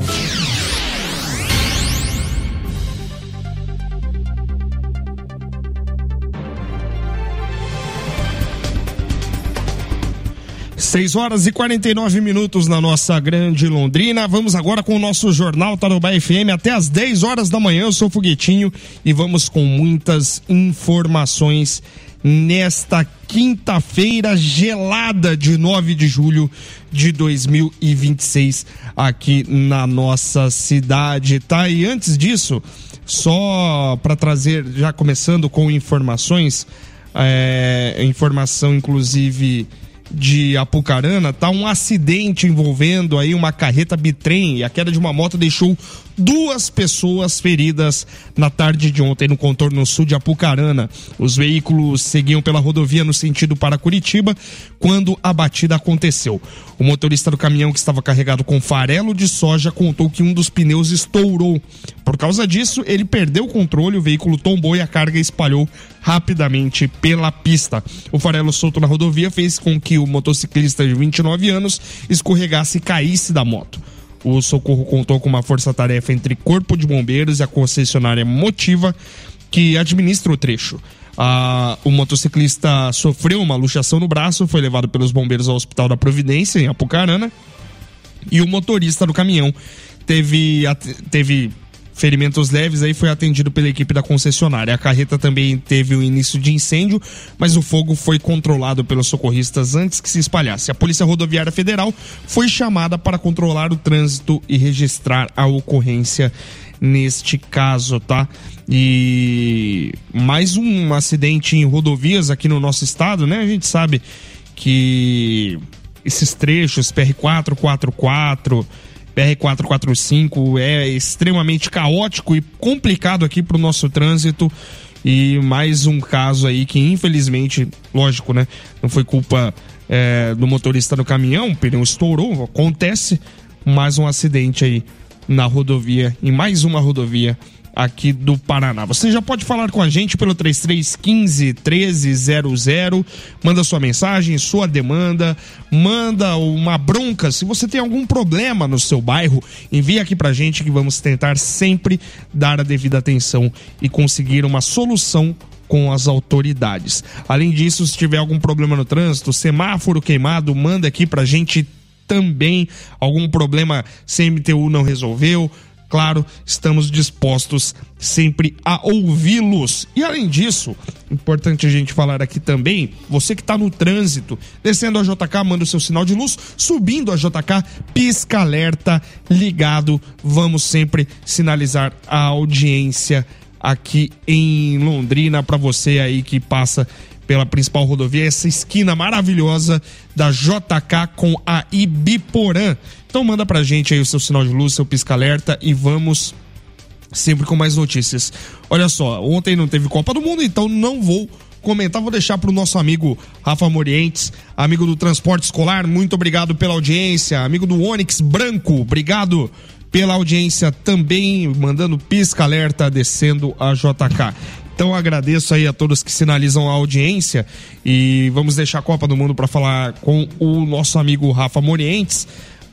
seis horas e quarenta e nove minutos na nossa grande Londrina. Vamos agora com o nosso Jornal Tarobá F M até às dez horas da manhã. Eu sou o Foguetinho e vamos com muitas informações nesta quinta-feira gelada de nove de julho de dois mil e vinte e seis aqui na nossa cidade, tá? E antes disso, só para trazer, já começando com informações, é, informação inclusive de Apucarana, tá um acidente envolvendo aí uma carreta bitrem, e a queda de uma moto deixou duas pessoas feridas na tarde de ontem no contorno sul de Apucarana. Os veículos seguiam pela rodovia no sentido para Curitiba quando a batida aconteceu. O motorista do caminhão, que estava carregado com farelo de soja, contou que um dos pneus estourou. Por causa disso, ele perdeu o controle, o veículo tombou e a carga espalhou rapidamente pela pista. O farelo solto na rodovia fez com que o motociclista de vinte e nove anos escorregasse e caísse da moto. O socorro contou com uma força-tarefa entre Corpo de Bombeiros e a concessionária Motiva, que administra o trecho. Ah, o motociclista sofreu uma luxação no braço, foi levado pelos bombeiros ao Hospital da Providência, em Apucarana, e o motorista do caminhão teve, teve ferimentos leves, aí foi atendido pela equipe da concessionária. A carreta também teve o início de incêndio, mas o fogo foi controlado pelos socorristas antes que se espalhasse. A Polícia Rodoviária Federal foi chamada para controlar o trânsito e registrar a ocorrência neste caso, tá? E mais um acidente em rodovias aqui no nosso estado, né? A gente sabe que esses trechos, P R quatrocentos e quarenta e quatro, P R quatrocentos e quarenta e cinco, é extremamente caótico e complicado aqui pro nosso trânsito. E mais um caso aí que, infelizmente, lógico, né? Não foi culpa é, do motorista do caminhão, o pneu estourou, acontece. Mais um acidente aí na rodovia, em mais uma rodovia aqui do Paraná. Você já pode falar com a gente pelo três três um cinco, um três zero zero, manda sua mensagem, sua demanda, manda uma bronca. Se você tem algum problema no seu bairro, envia aqui pra gente que vamos tentar sempre dar a devida atenção e conseguir uma solução com as autoridades. Além disso, se tiver algum problema no trânsito, semáforo queimado, manda aqui pra gente também. Algum problema C M T U não resolveu, claro, estamos dispostos sempre a ouvi-los. E além disso, importante a gente falar aqui também, você que está no trânsito, descendo a J K, manda o seu sinal de luz, subindo a J K, pisca alerta, ligado, vamos sempre sinalizar a audiência aqui em Londrina para você aí que passa pela principal rodovia, essa esquina maravilhosa da J K com a Ibiporã. Então manda pra gente aí o seu sinal de luz, seu pisca-alerta e vamos sempre com mais notícias. Olha só, ontem não teve Copa do Mundo, então não vou comentar, vou deixar pro nosso amigo Rafa Morientes, amigo do transporte escolar, muito obrigado pela audiência, amigo do Onix Branco, obrigado pela audiência também, mandando pisca-alerta, descendo a J K. Então agradeço aí a todos que sinalizam a audiência e vamos deixar a Copa do Mundo para falar com o nosso amigo Rafa Morientes,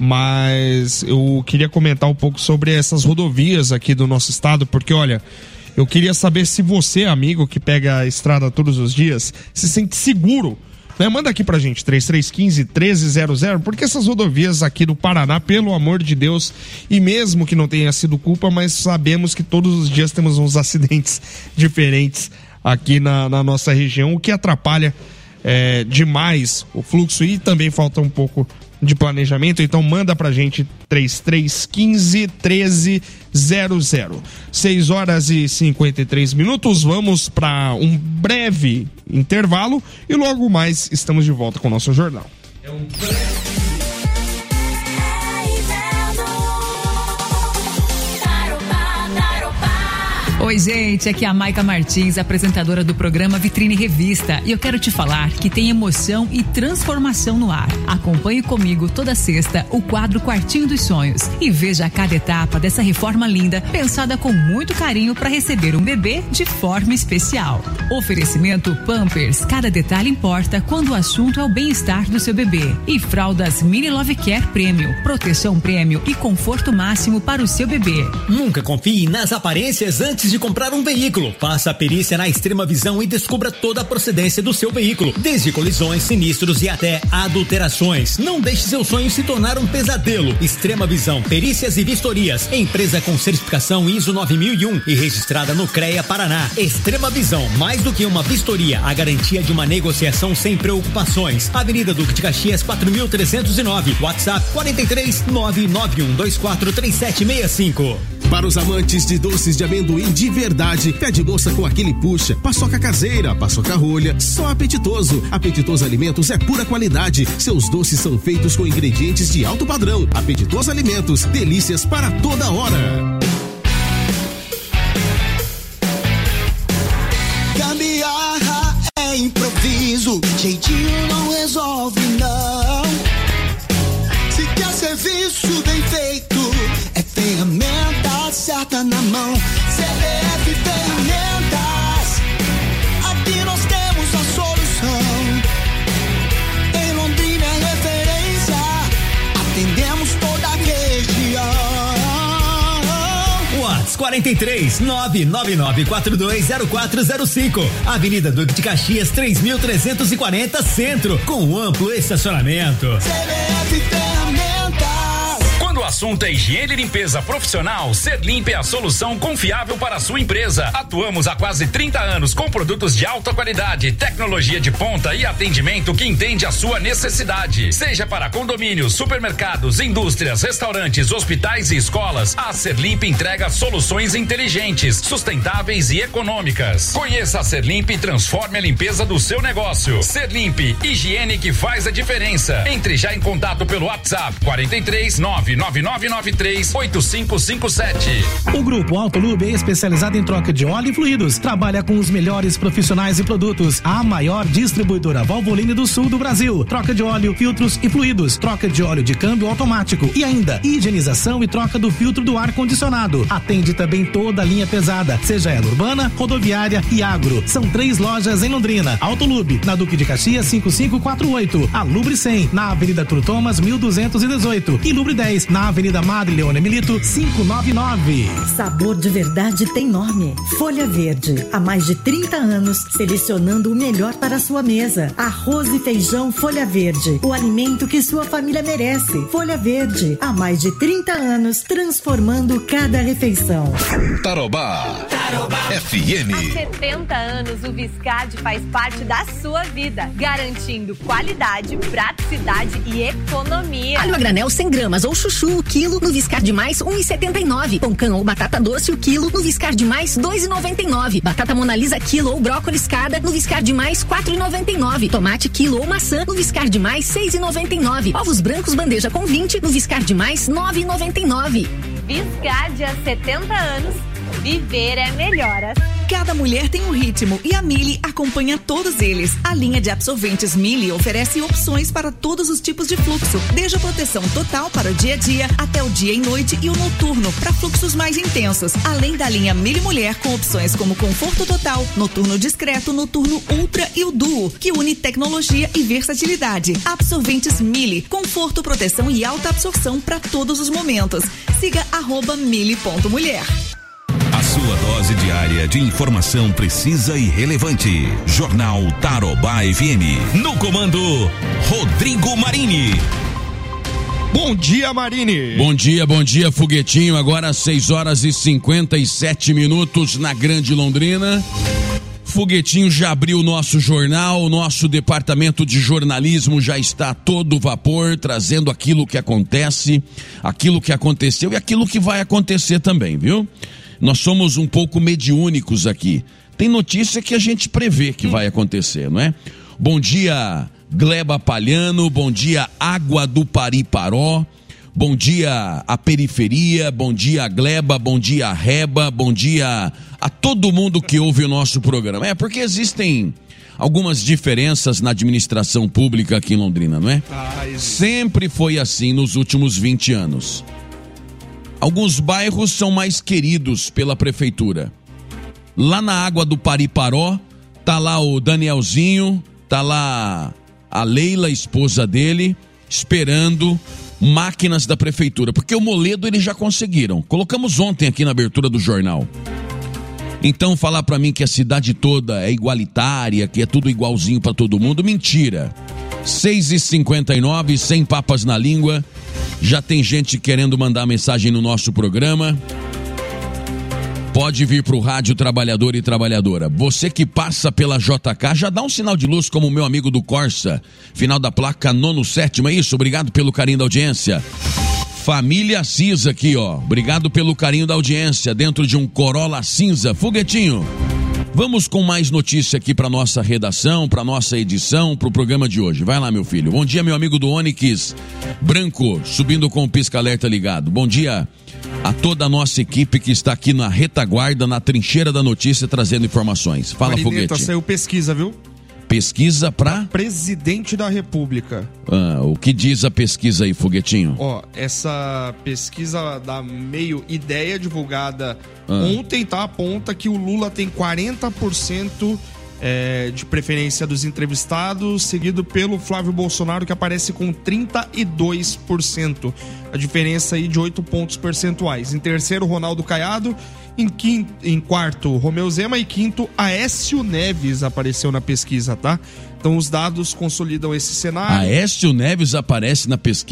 mas eu queria comentar um pouco sobre essas rodovias aqui do nosso estado, porque olha, eu queria saber se você, amigo que pega a estrada todos os dias, se sente seguro, né? Manda aqui pra gente, três três um cinco, um três zero zero, porque essas rodovias aqui do Paraná, pelo amor de Deus, e mesmo que não tenha sido culpa, mas sabemos que todos os dias temos uns acidentes diferentes aqui na, na nossa região, o que atrapalha é, demais o fluxo e também falta um pouco de planejamento. Então manda pra gente três três um cinco, um três zero zero. seis horas e cinquenta e três minutos, vamos para um breve intervalo e logo mais estamos de volta com o nosso jornal. É um Oi, gente, aqui é a Maica Martins, apresentadora do programa Vitrine Revista, e eu quero te falar que tem emoção e transformação no ar. Acompanhe comigo toda sexta o quadro Quartinho dos Sonhos e veja cada etapa dessa reforma linda, pensada com muito carinho para receber um bebê de forma especial. Oferecimento Pampers, cada detalhe importa quando o assunto é o bem-estar do seu bebê. E fraldas Mini Love Care Premium, proteção prêmio e conforto máximo para o seu bebê. Nunca confie nas aparências antes de comprar um veículo. Faça a perícia na Extrema Visão e descubra toda a procedência do seu veículo, desde colisões, sinistros e até adulterações. Não deixe seu sonho se tornar um pesadelo. Extrema Visão, perícias e vistorias. Empresa com certificação I S O nove mil e um e registrada no CREA Paraná. Extrema Visão, mais do que uma vistoria, a garantia de uma negociação sem preocupações. Avenida Duque de Caxias, quatro mil trezentos e nove. WhatsApp quarenta e três nove nove um dois quatro três sete seis cinco. Para os amantes de doces de amendoim de verdade, pé de moça com aquele puxa, paçoca caseira, paçoca rolha, só Apetitoso. Apetitoso Alimentos é pura qualidade. Seus doces são feitos com ingredientes de alto padrão. Apetitoso Alimentos, delícias para toda hora. Gambiarra é improviso, jeitinho não resolve não. Se quer serviço bem feito, é ferramenta certa na mão. C B F Ferramentas, aqui nós temos a solução. Em Londrina é referência, atendemos toda a região. WhatsApp quarenta e três nove nove nove quatro dois zero quatro zero cinco. Avenida Duque de Caxias três mil trezentos e quarenta Centro, com amplo estacionamento. C B F Ferramentas. Quando o assunto é higiene e limpeza profissional, Serlimpe é a solução confiável para a sua empresa. Atuamos há quase trinta anos com produtos de alta qualidade, tecnologia de ponta e atendimento que entende a sua necessidade. Seja para condomínios, supermercados, indústrias, restaurantes, hospitais e escolas, a Serlimpe entrega soluções inteligentes, sustentáveis e econômicas. Conheça a Serlimpe e transforme a limpeza do seu negócio. Serlimpe, higiene que faz a diferença. Entre já em contato pelo WhatsApp quarenta e três nove nove nove nove três oito cinco cinco sete. O Grupo Autolube é especializado em troca de óleo e fluidos. Trabalha com os melhores profissionais e produtos. A maior distribuidora Valvoline do sul do Brasil. Troca de óleo, filtros e fluidos. Troca de óleo de câmbio automático. E ainda, higienização e troca do filtro do ar-condicionado. Atende também toda a linha pesada, seja ela urbana, rodoviária e agro. São três lojas em Londrina. Autolube, na Duque de Caxias cinco cinco quatro oito. A Lubre cem, na Avenida Arthur Thomas mil duzentos e dezoito. E Lubre dez, na Avenida Madre Leone Milito quinhentos e noventa e nove. Sabor de verdade tem nome. Folha Verde. Há mais de trinta anos, selecionando o melhor para a sua mesa. Arroz e feijão Folha Verde. O alimento que sua família merece. Folha Verde. Há mais de trinta anos, transformando cada refeição. Tarobá. Tarobá. F M. Há setenta anos, o Viscard faz parte da sua vida, garantindo qualidade, praticidade e economia. Alho a granel cem gramas ou chuchu o quilo no Viscard Mais um real e setenta e nove. Pão ou batata doce o quilo no Viscard Mais dois reais e noventa e nove. Batata Mona Lisa quilo ou brócolis cada no Viscard Mais quatro reais e noventa e nove. Tomate quilo ou maçã no Viscard Mais seis reais e noventa e nove. Ovos brancos bandeja com vinte no Viscard Mais nove reais e noventa e nove. Viscard há setenta anos. Viver é melhor. Cada mulher tem um ritmo e a Mili acompanha todos eles. A linha de absorventes Mili oferece opções para todos os tipos de fluxo, desde a proteção total para o dia a dia até o dia e noite e o noturno para fluxos mais intensos. Além da linha Mili Mulher com opções como conforto total, noturno discreto, noturno ultra e o duo, que une tecnologia e versatilidade. Absorventes Mili, conforto, proteção e alta absorção para todos os momentos. Siga arroba mili ponto mulher. A sua dose diária de informação precisa e relevante. Jornal Tarobá F M. No comando, Rodrigo Marini. Bom dia, Marini. Bom dia, bom dia, Foguetinho. Agora às seis horas e cinquenta e sete minutos na Grande Londrina. Foguetinho já abriu o nosso jornal, o nosso departamento de jornalismo já está a todo vapor, trazendo aquilo que acontece, aquilo que aconteceu e aquilo que vai acontecer também, viu? Nós somos um pouco mediúnicos aqui. Tem notícia que a gente prevê que vai acontecer, não é? Bom dia, Gleba Palhano, bom dia, Água do Pariparó, bom dia a periferia, bom dia a Gleba, bom dia a Reba, bom dia a todo mundo que ouve o nosso programa. É porque existem algumas diferenças na administração pública aqui em Londrina, não é? Sempre foi assim nos últimos vinte anos. Alguns bairros são mais queridos pela prefeitura. Lá na Água do Pariparó, tá lá o Danielzinho, tá lá a Leila, esposa dele, esperando máquinas da prefeitura, porque o Moledo eles já conseguiram. Colocamos ontem aqui na abertura do jornal. Então falar pra mim que a cidade toda é igualitária, que é tudo igualzinho pra todo mundo, mentira. seis e cinquenta e nove, sem papas na língua. Já tem gente querendo mandar mensagem no nosso programa. Pode vir pro rádio Trabalhador e Trabalhadora. Você que passa pela J K, já dá um sinal de luz como o meu amigo do Corsa. Final da placa nono sétimo, é isso? Obrigado pelo carinho da audiência. Família Cisa aqui, ó. Obrigado pelo carinho da audiência. Dentro de um Corolla cinza. Foguetinho, vamos com mais notícia aqui para nossa redação, para nossa edição, para o programa de hoje. Vai lá, meu filho. Bom dia, meu amigo do Onix Branco, subindo com o pisca-alerta ligado. Bom dia a toda a nossa equipe que está aqui na retaguarda, na trincheira da notícia, trazendo informações. Fala, Marineta, Foguete. Saiu pesquisa, viu? Pesquisa para Presidente da República. Ah, o que diz a pesquisa aí, Foguetinho? Ó, essa pesquisa da Meio Ideia, divulgada Ah. ontem, tá? Aponta que o Lula tem quarenta por cento é, de preferência dos entrevistados, seguido pelo Flávio Bolsonaro, que aparece com trinta e dois por cento. A diferença aí de oito pontos percentuais. Em terceiro, Ronaldo Caiado. Em, quinto, em quarto, Romeu Zema. E quinto, Aécio Neves apareceu na pesquisa, tá? Então os dados consolidam esse cenário. Aécio Neves aparece na pesquisa.